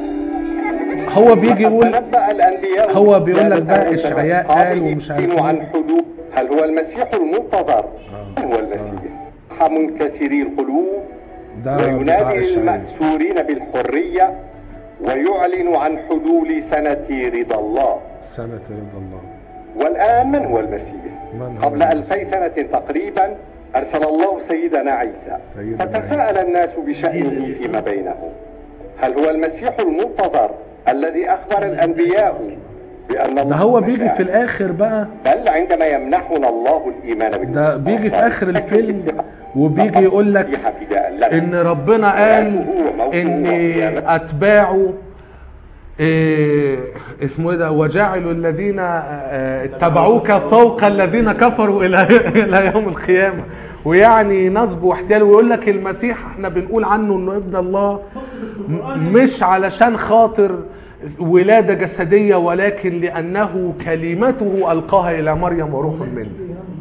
هو بيجي يقول، هو بيقول لك بقى إشعياء قال ومش عارف عن حدود. هل هو المسيح المنتظر؟ هو المسيح منكسري القلوب وينادي للمأسورين بالحرية ويعلن عن حلول سنة رضا الله. سنة رضا الله. والآن من هو المسيح؟ قبل 2000 سنة تقريبا أرسل الله سيدنا عيسى، فتساءل الناس بشأنه فيما بينهم. هل هو المسيح المنتظر الذي أخبر الأنبياء بأن الله؟ ده هو بيجي في الآخر بقى، بل عندما يمنحنا الله الإيمان بالله، ده بيجي في آخر الفيلم وبيجي يقول لك إن ربنا قال إن أتباعه اسمه ايه ده، وجعلوا الذين اتبعوك فوق الذين كفروا الى يوم القيامه. ويعني نصب واحتيال. ويقول لك المسيح احنا بنقول عنه انه ابن الله مش علشان خاطر ولاده جسديه، ولكن لانه كلمته القاها الى مريم وروح منه.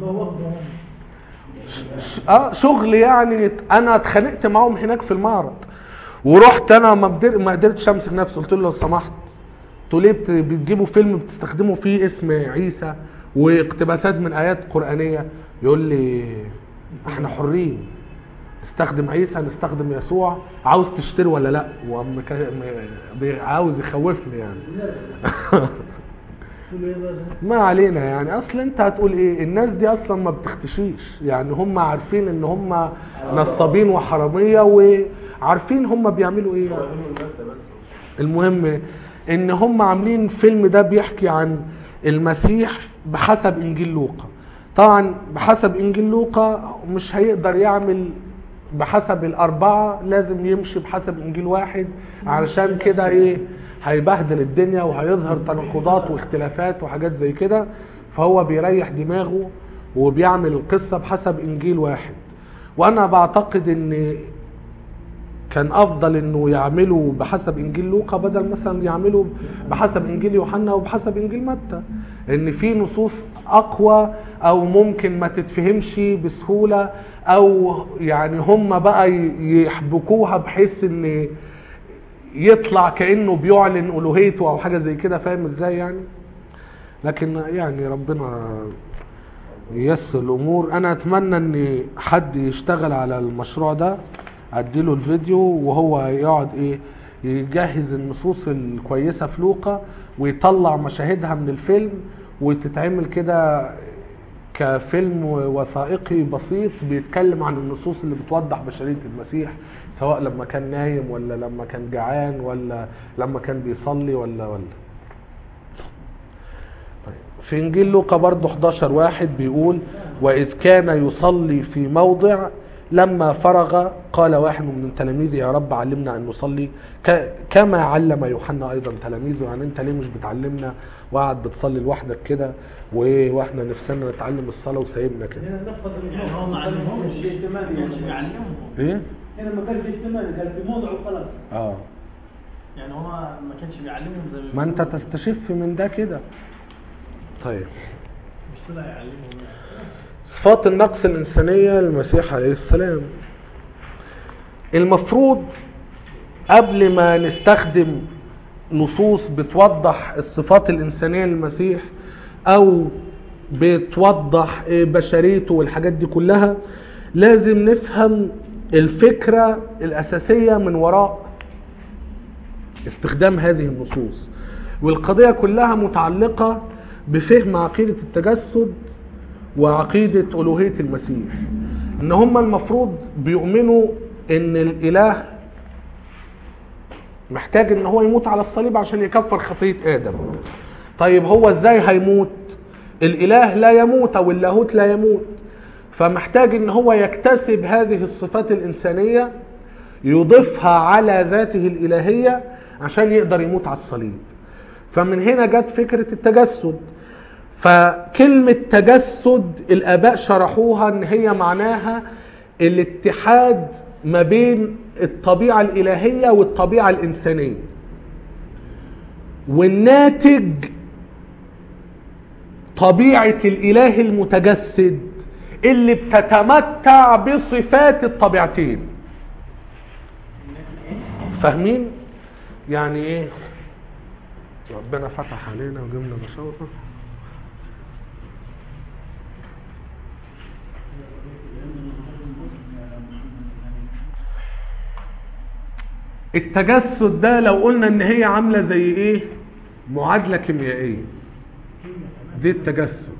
شغل يعني. انا اتخانقت معهم هناك في المعرض، ورحت انا ما قدرتش امسك نفسي. قلت له لو سمحت، انتوا ليه بتجيبوا فيلم بتستخدموا فيه اسم عيسى واقتباسات من ايات قرانيه؟ يقول لي احنا حرين نستخدم عيسى نستخدم يسوع، عاوز تشتري ولا لا؟ عاوز يخوفني يعني. ما علينا يعني. اصل انت هتقول ايه؟ الناس دي اصلا ما بتختشيش يعني، هم عارفين ان هم نصابين وحراميه وعارفين هم بيعملوا ايه يعني. المهم ان هم عاملين فيلم ده بيحكي عن المسيح بحسب انجيل لوقا. طبعا بحسب انجيل لوقا مش هيقدر يعمل بحسب الأربعة لازم يمشي بحسب إنجيل واحد، علشان كده إيه هيبهدل الدنيا وهيظهر تناقضات واختلافات وحاجات زي كده. فهو بيريح دماغه وبيعمل القصة بحسب إنجيل واحد. وأنا بعتقد إن كان أفضل إنه يعملوا بحسب إنجيل لوقا بدل مثلا يعملوا بحسب إنجيل يوحنا وبحسب إنجيل متى، إن في نصوص أقوى أو ممكن ما تتفهمش بسهولة، أو يعني هم بقى يحبكوها بحيث إن يطلع كأنه بيعلن ألوهيته أو حاجة زي كده، فاهم إزاي يعني. لكن يعني ربنا ييسر الأمور. أنا أتمنى إن حد يشتغل على المشروع ده، أديله الفيديو وهو يقعد إيه يجهز النصوص الكويسة في لوقا ويطلع مشاهدها من الفيلم وتتعمل كده كفيلم وثائقي بسيط بيتكلم عن النصوص اللي بتوضح بشرية المسيح، سواء لما كان نايم ولا لما كان جعان ولا لما كان بيصلي ولا. في انجيل لوقا برضو 11:1 بيقول: واذ كان يصلي في موضع لما فرغ قال واحد من تلاميذه يا رب علمنا ان نصلي كما علم يوحنا ايضا تلاميذه. يعني انت ليه مش بتعلمنا وقاعد بتصلي لوحدك كده واحنا نفسنا نتعلم الصلاه وسايبنا كده؟ يعني هو ما علمهمش اهتمام، يعني بيعلمهم ايه هنا ما كانش اهتمام، قال في موضع وخلاص. يعني هو ما كانش بيعلمهم زي ما انت تستشف من ده كده. طيب مش طلع يعلمهم. صفات النقص الإنسانية للمسيح عليه السلام. المفروض قبل ما نستخدم نصوص بتوضح الصفات الإنسانية للمسيح أو بتوضح بشريته والحاجات دي كلها، لازم نفهم الفكرة الأساسية من وراء استخدام هذه النصوص. والقضية كلها متعلقة بفهم عقيدة التجسد وعقيدة ألوهية المسيح. ان هم المفروض بيؤمنوا ان الاله محتاج ان هو يموت على الصليب عشان يكفر خطية ادم. طيب هو ازاي هيموت؟ الاله لا يموت او اللاهوت لا يموت، فمحتاج ان هو يكتسب هذه الصفات الانسانية يضيفها على ذاته الالهية عشان يقدر يموت على الصليب. فمن هنا جت فكرة التجسد. فكلمة تجسد الآباء شرحوها ان هي معناها الاتحاد ما بين الطبيعة الإلهية والطبيعة الإنسانية، والناتج طبيعة الإله المتجسد اللي بتتمتع بصفات الطبيعتين. فاهمين؟ يعني ايه؟ ربنا فتح علينا وجبنا بشوطة. التجسد ده لو قلنا ان هي عاملة زي ايه؟ معادلة كيميائية. دي التجسد.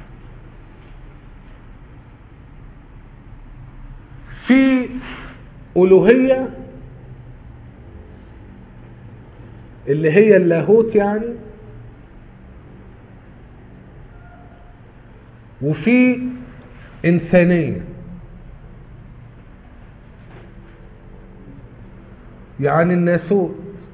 في ألوهية اللي هي اللاهوت يعني، وفي إنسانية يعني الناسوت.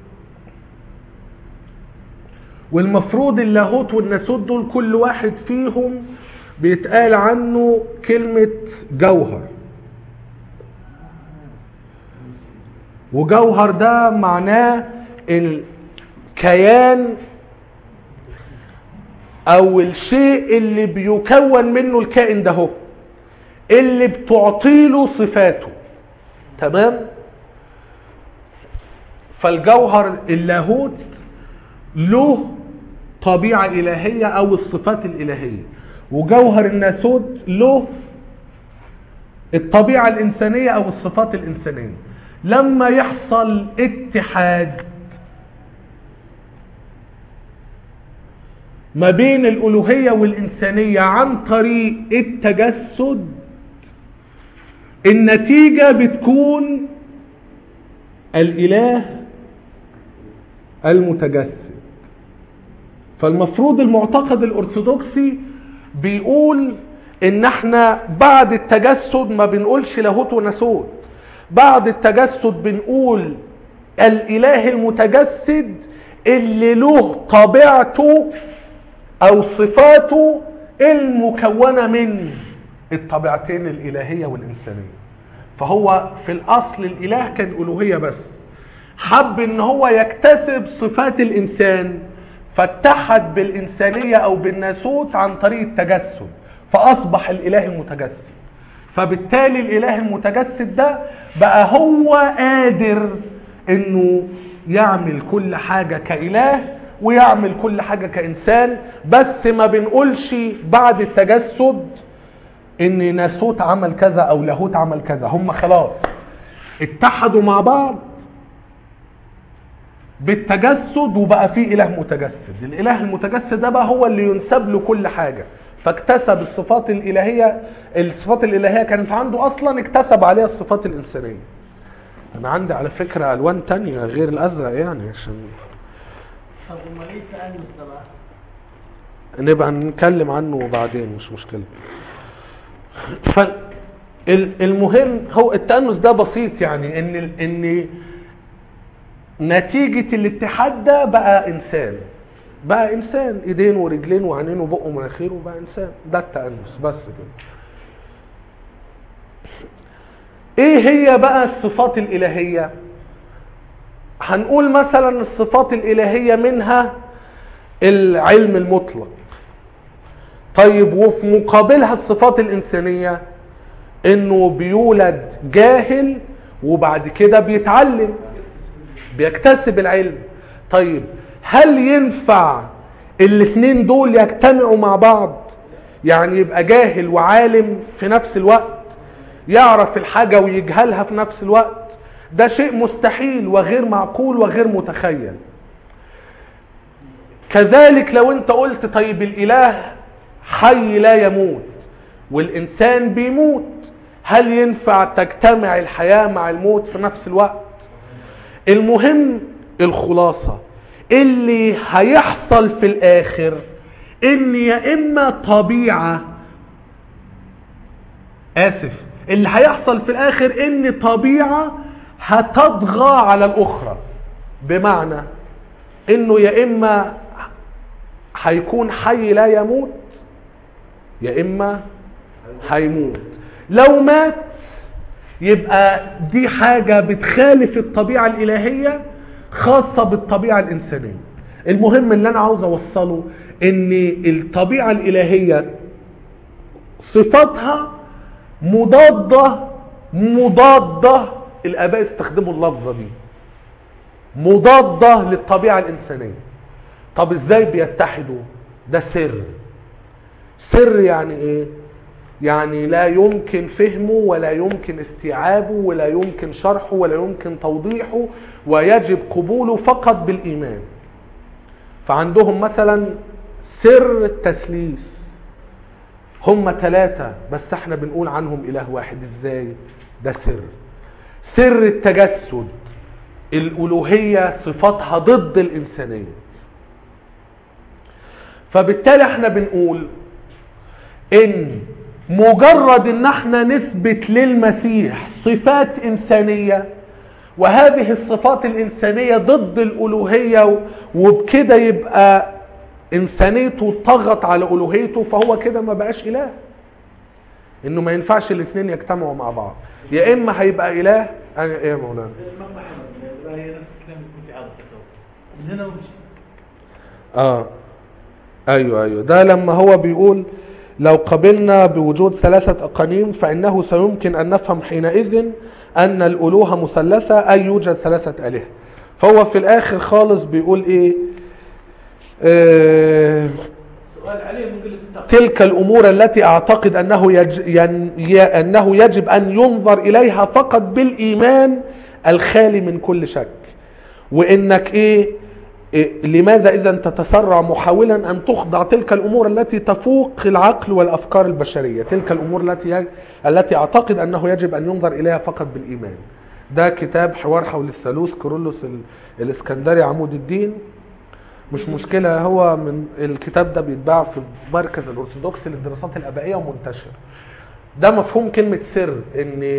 والمفروض اللاهوت والناسوت دول كل واحد فيهم بيتقال عنه كلمة جوهر. وجوهر ده معناه الكيان او الشيء اللي بيكون منه الكائن ده، هو اللي بتعطيله صفاته. تمام؟ فالجوهر اللاهوت له طبيعة إلهية أو الصفات الإلهية، وجوهر الناسوت له الطبيعة الإنسانية أو الصفات الإنسانية. لما يحصل اتحاد ما بين الألوهية والإنسانية عن طريق التجسد، النتيجة بتكون الإله المتجسد. فالمفروض المعتقد الأرثوذكسي بيقول إن احنا بعد التجسد ما بنقولش لاهوت وناسوت، بعد التجسد بنقول الاله المتجسد اللي له طبيعته او صفاته المكونة من الطبيعتين الالهية والانسانية. فهو في الاصل الاله كان الوهية بس، حب ان هو يكتسب صفات الانسان فاتحد بالانسانية او بالناسوت عن طريق التجسد فاصبح الاله المتجسد. فبالتالي الاله المتجسد ده بقى هو قادر انه يعمل كل حاجة كاله ويعمل كل حاجة كانسان. بس ما بنقولش بعد التجسد ان ناسوت عمل كذا او لاهوت عمل كذا، هم خلاص اتحدوا مع بعض بالتجسد وبقى فيه اله متجسد. الاله المتجسد ده بقى هو اللي ينسب له كل حاجة، فاكتسب الصفات الالهية. الصفات الالهية كانت عنده اصلا، اكتسب عليها الصفات الانسانية. انا عندي على فكرة الوان تانية غير الازرق يعني عشان طب امال ايه التأنس ده بقى؟ نبقى نتكلم عنه بعدين، مش مشكلة. فالمهم هو التأنس ده بسيط، يعني ان نتيجة الاتحاد ده بقى انسان ايدين ورجلين وعينين وبقه ومناخيره وبقى انسان. ده التأنس بس كده. ايه هي بقى الصفات الالهية؟ هنقول مثلا الصفات الالهية منها العلم المطلق. طيب وفي مقابلها الصفات الانسانية انه بيولد جاهل وبعد كده بيتعلم بيكتسب العلم. طيب هل ينفع الاثنين دول يجتمعوا مع بعض؟ يعني يبقى جاهل وعالم في نفس الوقت، يعرف الحاجة ويجهلها في نفس الوقت؟ ده شيء مستحيل وغير معقول وغير متخيل. كذلك لو انت قلت طيب الاله حي لا يموت والانسان بيموت، هل ينفع تجتمع الحياة مع الموت في نفس الوقت؟ المهم الخلاصة اللي هيحصل في الاخر ان يا اما طبيعة اللي هيحصل في الاخر ان طبيعة هتطغى على الاخرى، بمعنى انه يا اما هيكون حي لا يموت يا اما هيموت. لو مات يبقى دي حاجة بتخالف الطبيعة الالهية خاصة بالطبيعة الانسانية. المهم اللي انا عاوز اوصله ان الطبيعة الالهية صفاتها مضادة الاباء استخدموا اللفظة دي، مضادة للطبيعة الانسانية. طب ازاي بيتحدوا؟ ده سر يعني ايه؟ يعني لا يمكن فهمه ولا يمكن استيعابه ولا يمكن شرحه ولا يمكن توضيحه، ويجب قبوله فقط بالإيمان. فعندهم مثلا سر التثليث، هم 3 بس احنا بنقول عنهم إله واحد. ازاي؟ ده سر التجسد، الألوهية صفاتها ضد الإنسانية. فبالتالي احنا بنقول ان مجرد ان احنا نثبت للمسيح صفات انسانية وهذه الصفات الانسانية ضد الالوهية وبكده يبقى انسانيته طغت على الوهيته، فهو كده ما بقاش اله. انه ما ينفعش الاثنين يجتمعوا مع بعض، يا اما هيبقى اله. ايه يا مولانا؟ ايوه ده لما هو بيقول لو قبلنا بوجود 3 أقانيم فإنه سيمكن أن نفهم حينئذ أن الألوهة مثلثة، أي يوجد 3 آلهة. فهو في الآخر خالص بيقول إيه؟ تلك الأمور التي أعتقد أنه يجب أن ينظر إليها فقط بالإيمان الخالي من كل شك. وإنك لماذا إذا تتسرع محاولا أن تخضع تلك الأمور التي تفوق العقل والأفكار البشرية؟ تلك الأمور التي أعتقد أنه يجب أن ينظر إليها فقط بالإيمان. ده كتاب حوار حول الثالوث، كيرلس الإسكندري عمود الدين. مش مشكلة، هو من الكتاب ده بيتباع في مركز الأرثوذكسي للدراسات الآبائية ومنتشر. ده مفهوم كلمة سر، ان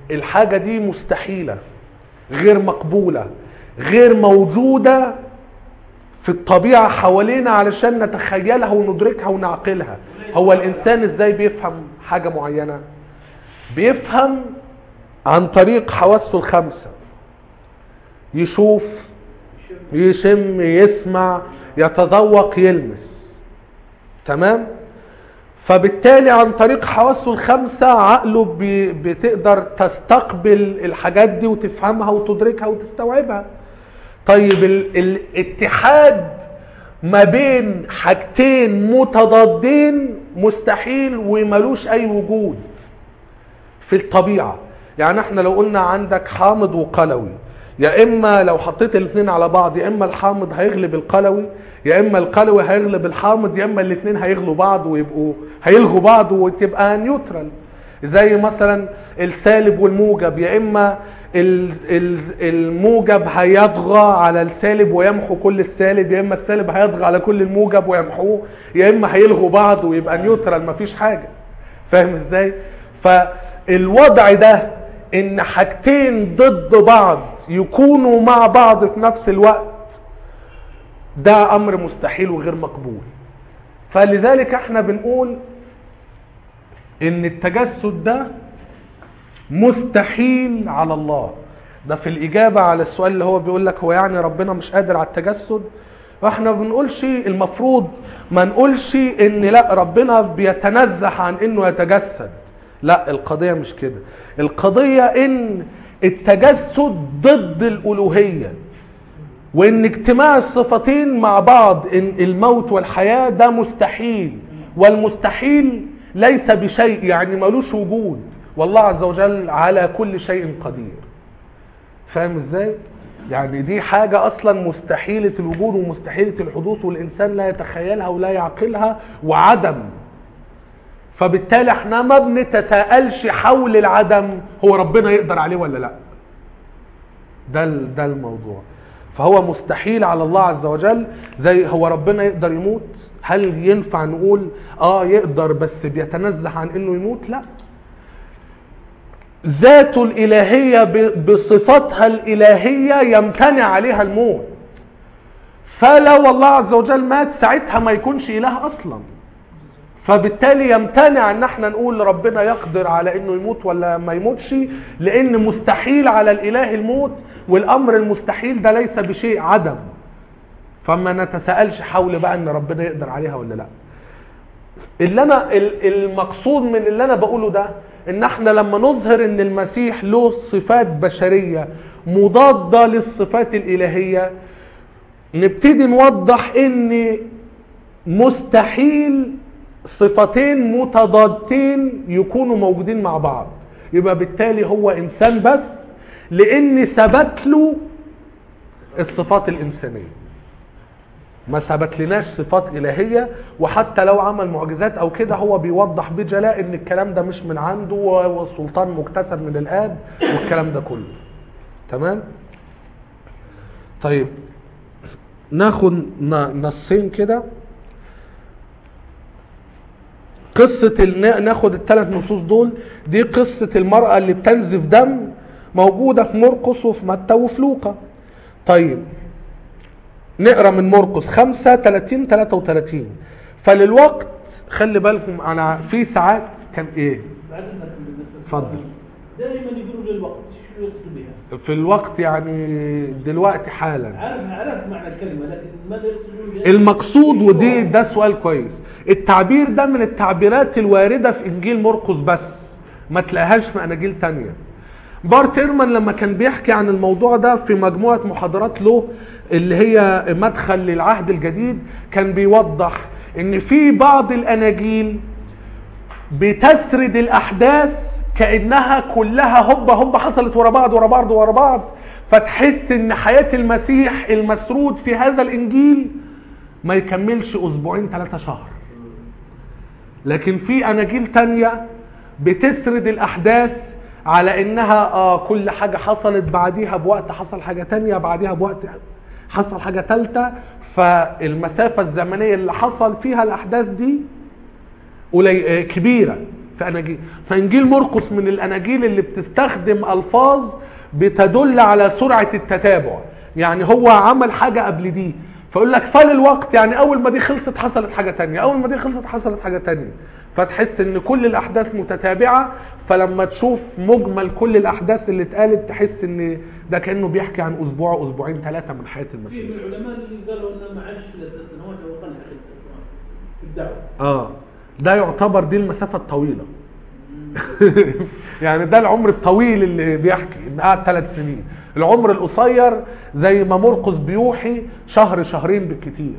الحاجة دي مستحيلة، غير مقبولة، غير موجودة في الطبيعة حوالينا علشان نتخيلها وندركها ونعقلها. هو الإنسان إزاي بيفهم حاجة معينة؟ بيفهم عن طريق حواسه الخمسة، يشوف، يشم، يسمع، يتذوق، يلمس. تمام؟ فبالتالي عن طريق حواسه الخمسة عقله بتقدر تستقبل الحاجات دي وتفهمها وتدركها وتستوعبها. طيب الاتحاد ما بين حاجتين متضادين مستحيل وملوش اي وجود في الطبيعة. يعني احنا لو قلنا عندك حامض وقلوي، يا اما لو حطيت الاثنين على بعض يا اما الحامض هيغلب القلوي، يا اما القلوي هيغلب الحامض، يا اما الاثنين هيغلوا بعض ويبقوا هيلغوا بعض وتبقى نيوترال. زي مثلا السالب والموجب، يا اما الموجب هيطغى على السالب ويمحو كل السالب، يا اما السالب هيطغى على كل الموجب ويمحوه، يا اما هيلغوا بعض ويبقى نيوترال مفيش حاجة. فاهم ازاي؟ فالوضع ده ان حاجتين ضد بعض يكونوا مع بعض في نفس الوقت ده امر مستحيل وغير مقبول. فلذلك احنا بنقول ان التجسد ده مستحيل على الله. ده في الاجابة على السؤال اللي هو بيقول لك هو يعني ربنا مش قادر على التجسد. واحنا بنقولش المفروض ما نقولش ان لا ربنا بيتنزه عن انه يتجسد، لا القضية مش كده. القضية ان التجسد ضد الالوهية، وان اجتماع الصفتين مع بعض، ان الموت والحياة ده مستحيل، والمستحيل ليس بشيء يعني ملوش وجود، والله عز وجل على كل شيء قدير. فاهم ازاي؟ يعني دي حاجة اصلا مستحيلة الوجود ومستحيلة الحدوث، والانسان لا يتخيلها ولا يعقلها وعدم. فبالتالي احنا ما بنتساءلش حول العدم هو ربنا يقدر عليه ولا لا. ده الموضوع. فهو مستحيل على الله عز وجل. زي هو ربنا يقدر يموت؟ هل ينفع نقول يقدر بس بيتنزه عن انه يموت؟ لا. ذاته الالهية بصفتها الالهية يمتنع عليها الموت، فلو الله عز وجل مات ساعتها ما يكونش اله اصلا. فبالتالي يمتنع ان احنا نقول ربنا يقدر على انه يموت ولا ما يموتش، لان مستحيل على الاله الموت، والامر المستحيل ده ليس بشيء عدم. فما نتساءلش حول بقى ان ربنا يقدر عليها ولا لا. المقصود من اللي انا بقوله ده ان احنا لما نظهر ان المسيح له صفات بشرية مضادة للصفات الالهية، نبتدي نوضح ان مستحيل صفتين متضادتين يكونوا موجودين مع بعض. يبقى بالتالي هو انسان بس لان ثبت له الصفات الانسانية، ما ثبت لناش صفات الهية. وحتى لو عمل معجزات او كده هو بيوضح بجلاء ان الكلام ده مش من عنده والسلطان مكتسب من الاب والكلام ده كله. تمام؟ طيب ناخد نصين كده. قصة ناخد الثلاث نصوص دول. دي قصة المرأة اللي بتنزف دم، موجودة في مرقس وفي متى وفي لوقا. طيب نقرأ من مرقس 5:30-33. فللوقت خلي بالكم انا في ساعات كان ايه؟ اتفضل. دائما يقولوا للوقت، شو يقصد بها؟ في الوقت يعني دلوقتي حالا. عرفت معنى الكلمة، لكن ماذا يقصدون؟ المقصود، ودي ده سؤال كويس. التعبير ده من التعبيرات الواردة في انجيل مرقس بس، ما تلاقيهاش في اناجيل تانية. بارت ايرمان لما كان بيحكي عن الموضوع ده في مجموعة محاضرات له اللي هي مدخل للعهد الجديد، كان بيوضح ان في بعض الاناجيل بتسرد الاحداث كأنها كلها هوبا حصلت ورا بعض، فتحس ان حياة المسيح المسرود في هذا الانجيل ما يكملش 2-3 شهر. لكن في اناجيل تانية بتسرد الاحداث على انها كل حاجة حصلت بعديها بوقت حصل حاجة تانية، بعديها بوقت حصل حاجة تالتة، فالمسافة الزمنية اللي حصل فيها الاحداث دي كبيرة. في اناجيل. فانجيل مرقس من الاناجيل اللي بتستخدم الفاظ بتدل على سرعة التتابع، يعني هو عمل حاجة قبل دي فيقول لك فللوقت، يعني اول ما دي خلصت حصلت حاجة تانية، اول ما دي خلصت حصلت حاجة تانية، فتحس ان كل الاحداث متتابعة. فلما تشوف مجمل كل الاحداث اللي اتقالت تحس ان ده كأنه بيحكي عن اسبوع اسبوعين ثلاثة من حياة المسيح. في من العلماء اللي قالوا انه ما عاش 3 سنوات او اقل في الدعوة. ده يعتبر دي المسافة الطويلة. يعني ده العمر الطويل اللي بيحكي ان قعد 3 سنين. العمر القصير زي ما مرقس بيوحي شهر شهرين بالكتير.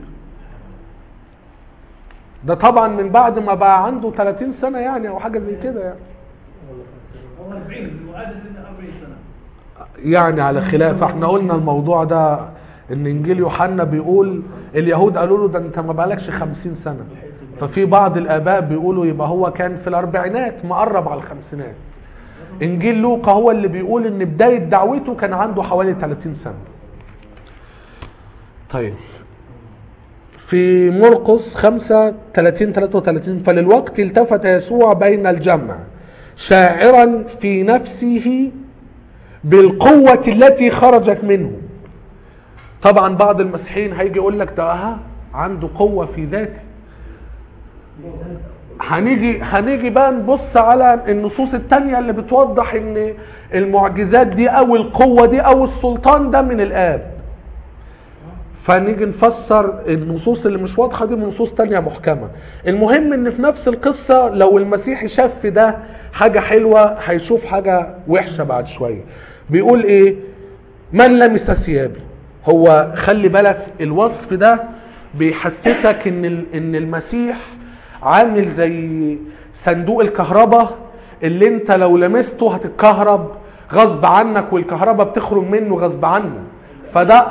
ده طبعا من بعد ما بقى عنده 30 سنة يعني او حاجة زي كده يعني. او 40 وعدد 40 سنة. يعني على خلاف، احنا قلنا الموضوع ده ان انجيل يوحنا بيقول اليهود قالوا له ده انت ما بقالكش 50 سنة. ففي بعض الاباء بيقولوا يبقى هو كان في الاربعينات مقرب على الخمسينات. انجيل لوقا هو اللي بيقول ان بداية دعوته كان عنده حوالي 30 سنة. طيب في مرقس 5:30-33 فللوقت التفت يسوع بين الجمع شاعرا في نفسه بالقوة التي خرجت منه. طبعا بعض المسيحيين هيجي يقول لك ده عنده قوة في ذاته. هنيجي بقى نبص على النصوص التانية اللي بتوضح ان المعجزات دي او القوة دي او السلطان ده من الآب. فنيجي نفسر النصوص اللي مش واضحة دي بنصوص تانية محكمة. المهم ان في نفس القصة لو المسيح شاف في ده حاجة حلوة هيشوف حاجة وحشة بعد شوية. بيقول ايه؟ من لمس ثيابي. هو خلي بالك الوصف ده بيحسسك ان المسيح عامل زي صندوق الكهرباء اللي انت لو لمسته هتتكهرب غصب عنك والكهرباء بتخرج منه غصب عنه. فده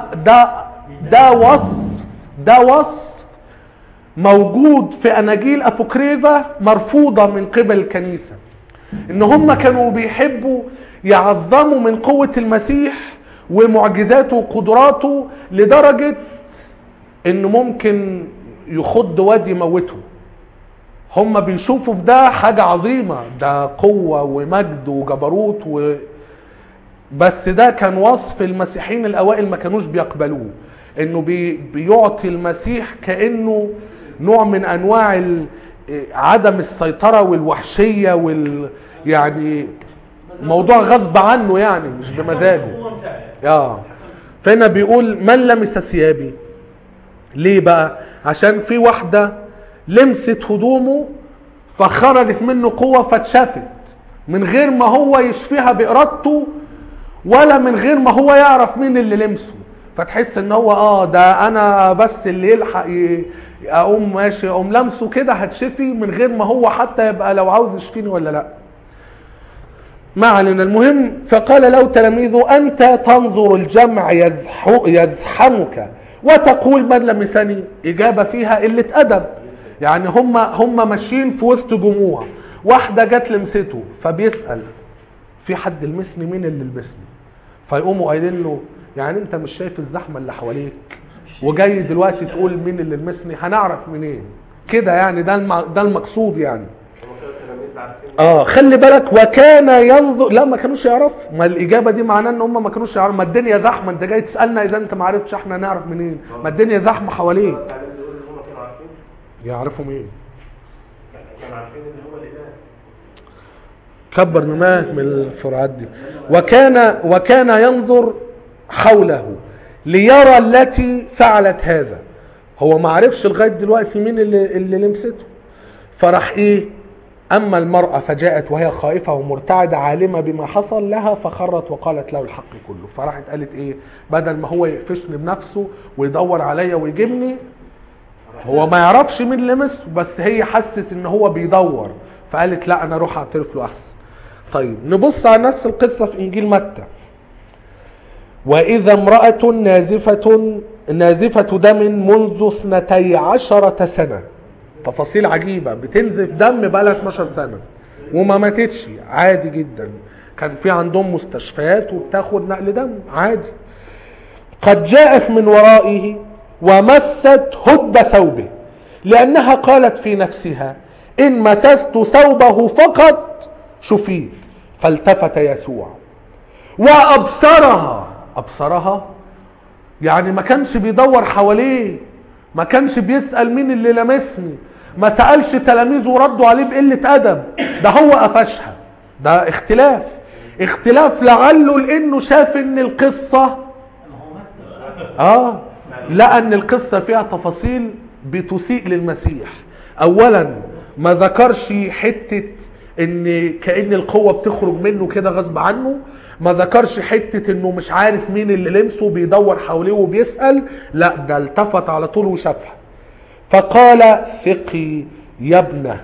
ده وصف موجود في اناجيل افوكريفا مرفوضة من قبل الكنيسة، ان هم كانوا بيحبوا يعظموا من قوة المسيح ومعجزاته وقدراته لدرجة انه ممكن يخض وادي يموته. هم بيشوفوا في ده حاجة عظيمة، ده قوة ومجد وجبروت بس ده كان وصف المسيحيين الاوائل ما كانوش بيقبلوه، انه بيعطي المسيح كأنه نوع من انواع عدم السيطرة والوحشية يعني موضوع غصب عنه يعني مش بمزاجه. فهنا بيقول من لمس ثيابي. ليه بقى؟ عشان في واحدة لمست هدومه فخرجت منه قوة فاتشافت من غير ما هو يشفيها بإرادته ولا من غير ما هو يعرف مين اللي لمسه. فتحس ان هو ده انا بس اللي يلحق اقوم ماشي اقوم لمسه كده هتشفي من غير ما هو حتى يبقى لو عاوز يشفيني ولا لا. ما علينا. المهم فقال له تلاميذه انت تنظر الجمع يزحمك وتقول من لمسني. اجابة فيها قلة ادب. يعني هم ماشيين في وسط جموع، واحدة جت لمسته فبيسأل في حد لمسني؟ مين اللي لمسني؟ فيقوموا قايلين له يعني انت مش شايف الزحمة اللي حواليك وجاي دلوقتي تقول مين اللي لمسني؟ هنعرف منين كده يعني؟ ده المقصود يعني. خلي بالك وكان ينظر. لا ما كانوش يعرفوا. ما الاجابه دي معناه ان هم ما كانوش يعرفوا. ما الدنيا زحمه، انت جاي تسالنا اذا انت ما عرفتش احنا نعرف منين؟ ما الدنيا زحمه حواليك. يعرفوا مين؟ كانوا عارفين ان هو الاله. كبر دماغك من الفرعات دي. وكان ينظر حوله ليرى التي فعلت هذا. هو ما عرفش لغايه دلوقتي مين اللي لمسته. فراح ايه؟ اما المرأة فجاءت وهي خائفة ومرتعدة عالمة بما حصل لها فخرت وقالت له الحق كله. فراحت قالت ايه؟ بدل ما هو يقفشني بنفسه ويدور عليا ويجيبني، هو ما يعرفش مين لمسه بس هي حست ان هو بيدور فقالت لا انا اروح اعترف له احسن. طيب نبص على نفس القصة في انجيل متى. واذا امرأة نازفة دم منذ 12 سنة. تفاصيل عجيبة، بتنزف دم بقالها 12 سنة وما ماتتش عادي جدا. كان في عندهم مستشفيات وبتاخد نقل دم عادي. قد جاءت من ورائه ومست هد ثوبه لأنها قالت في نفسها إن مسست ثوبه فقط شفيت. فالتفت يسوع وأبصرها يعني ما كانش بيدور حواليه، ما كانش بيسأل مين اللي لمسني، ما سألش تلاميذه وردوا عليه بقلة أدب، ده هو قفشها. ده اختلاف لعله لأنه شاف ان القصة لقى ان القصة فيها تفاصيل بتسيء للمسيح. اولا ما ذكرش حتة ان كأن القوة بتخرج منه كده غصب عنه، ما ذكرش حتة انه مش عارف مين اللي لمسه بيدور حواليه وبيسأل، لا ده التفت على طول وشافها. فقال ثقي يا ابنة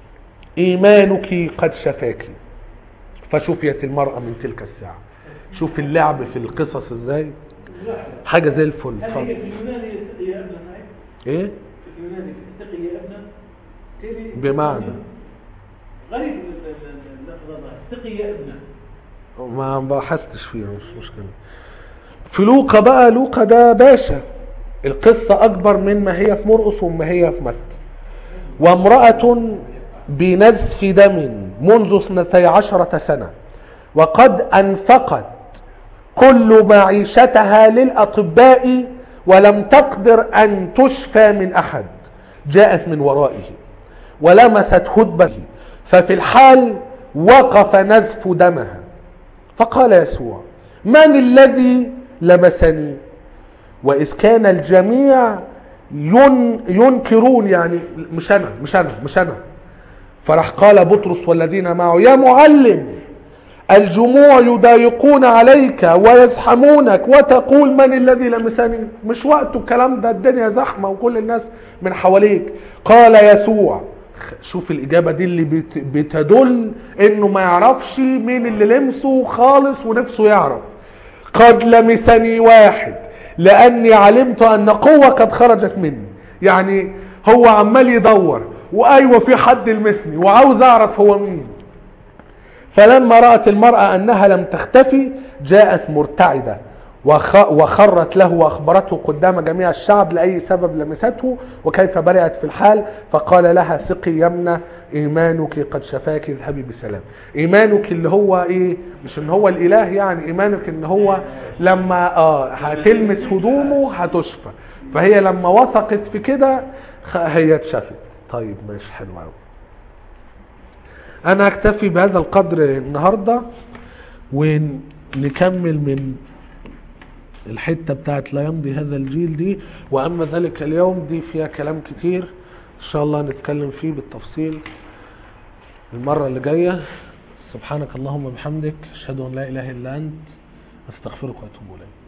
ايمانك قد شفاك. فشفيت المرأة من تلك الساعة. شوف اللعب في القصص ازاي، حاجة زي الفل. في اليوناني اتقي يا ابنة صحيح؟ ايه؟ في اليوناني اتقي يا ابنة بمعنى غريب اللفظ هذا اتقي يا ابنة. ما بحثتش فيه، مش مشكلة. في لوقا بقى، لوقا ده باشا، القصة اكبر من ما هي في مرقس وما هي في متى. وامرأة بنزف دم منذ 12 سنة وقد أنفقت كل معيشتها للأطباء ولم تقدر أن تشفى من أحد، جاءت من ورائه ولمست هدبته، ففي الحال وقف نزف دمها. فقال يسوع من الذي لمسني؟ وإذ كان الجميع ينكرون، يعني مش أنا. فرح قال بطرس والذين معه يا معلم الجموع يضايقون عليك ويزحمونك وتقول من الذي لمسني؟ مش وقته الكلام ده، الدنيا زحمة وكل الناس من حواليك. قال يسوع، شوف الإجابة دي اللي بتدل انه ما يعرفش مين اللي لمسه خالص ونفسه يعرف. قد لمسني واحد لأني علمت أن قوة قد خرجت مني. يعني هو عمال يدور وأيوة في حد لمسني وعاوز أعرف هو مين. فلما رأت المرأة أنها لم تختفي جاءت مرتعدة وخرت له وأخبرته قدام جميع الشعب لأي سبب لمسته وكيف برئت في الحال. فقال لها ثقي يا ابنة إيمانك قد شفاك، اذهبي بسلام. إيمانك اللي هو إيه؟ مش إن هو الإله، يعني إيمانك إن هو لما هتلمس هدومه هتشفى. فهي لما وثقت في كده هي اتشفت. طيب ماشي، حلو قوي. أنا أكتفي بهذا القدر النهاردة ونكمل من الحتة بتاعت لا يمضي هذا الجيل دي. وأما ذلك اليوم دي فيها كلام كتير إن شاء الله نتكلم فيه بالتفصيل المرة اللي جاية. سبحانك اللهم وبحمدك، أشهد أن لا إله إلا أنت، أستغفرك وأتوب إليك.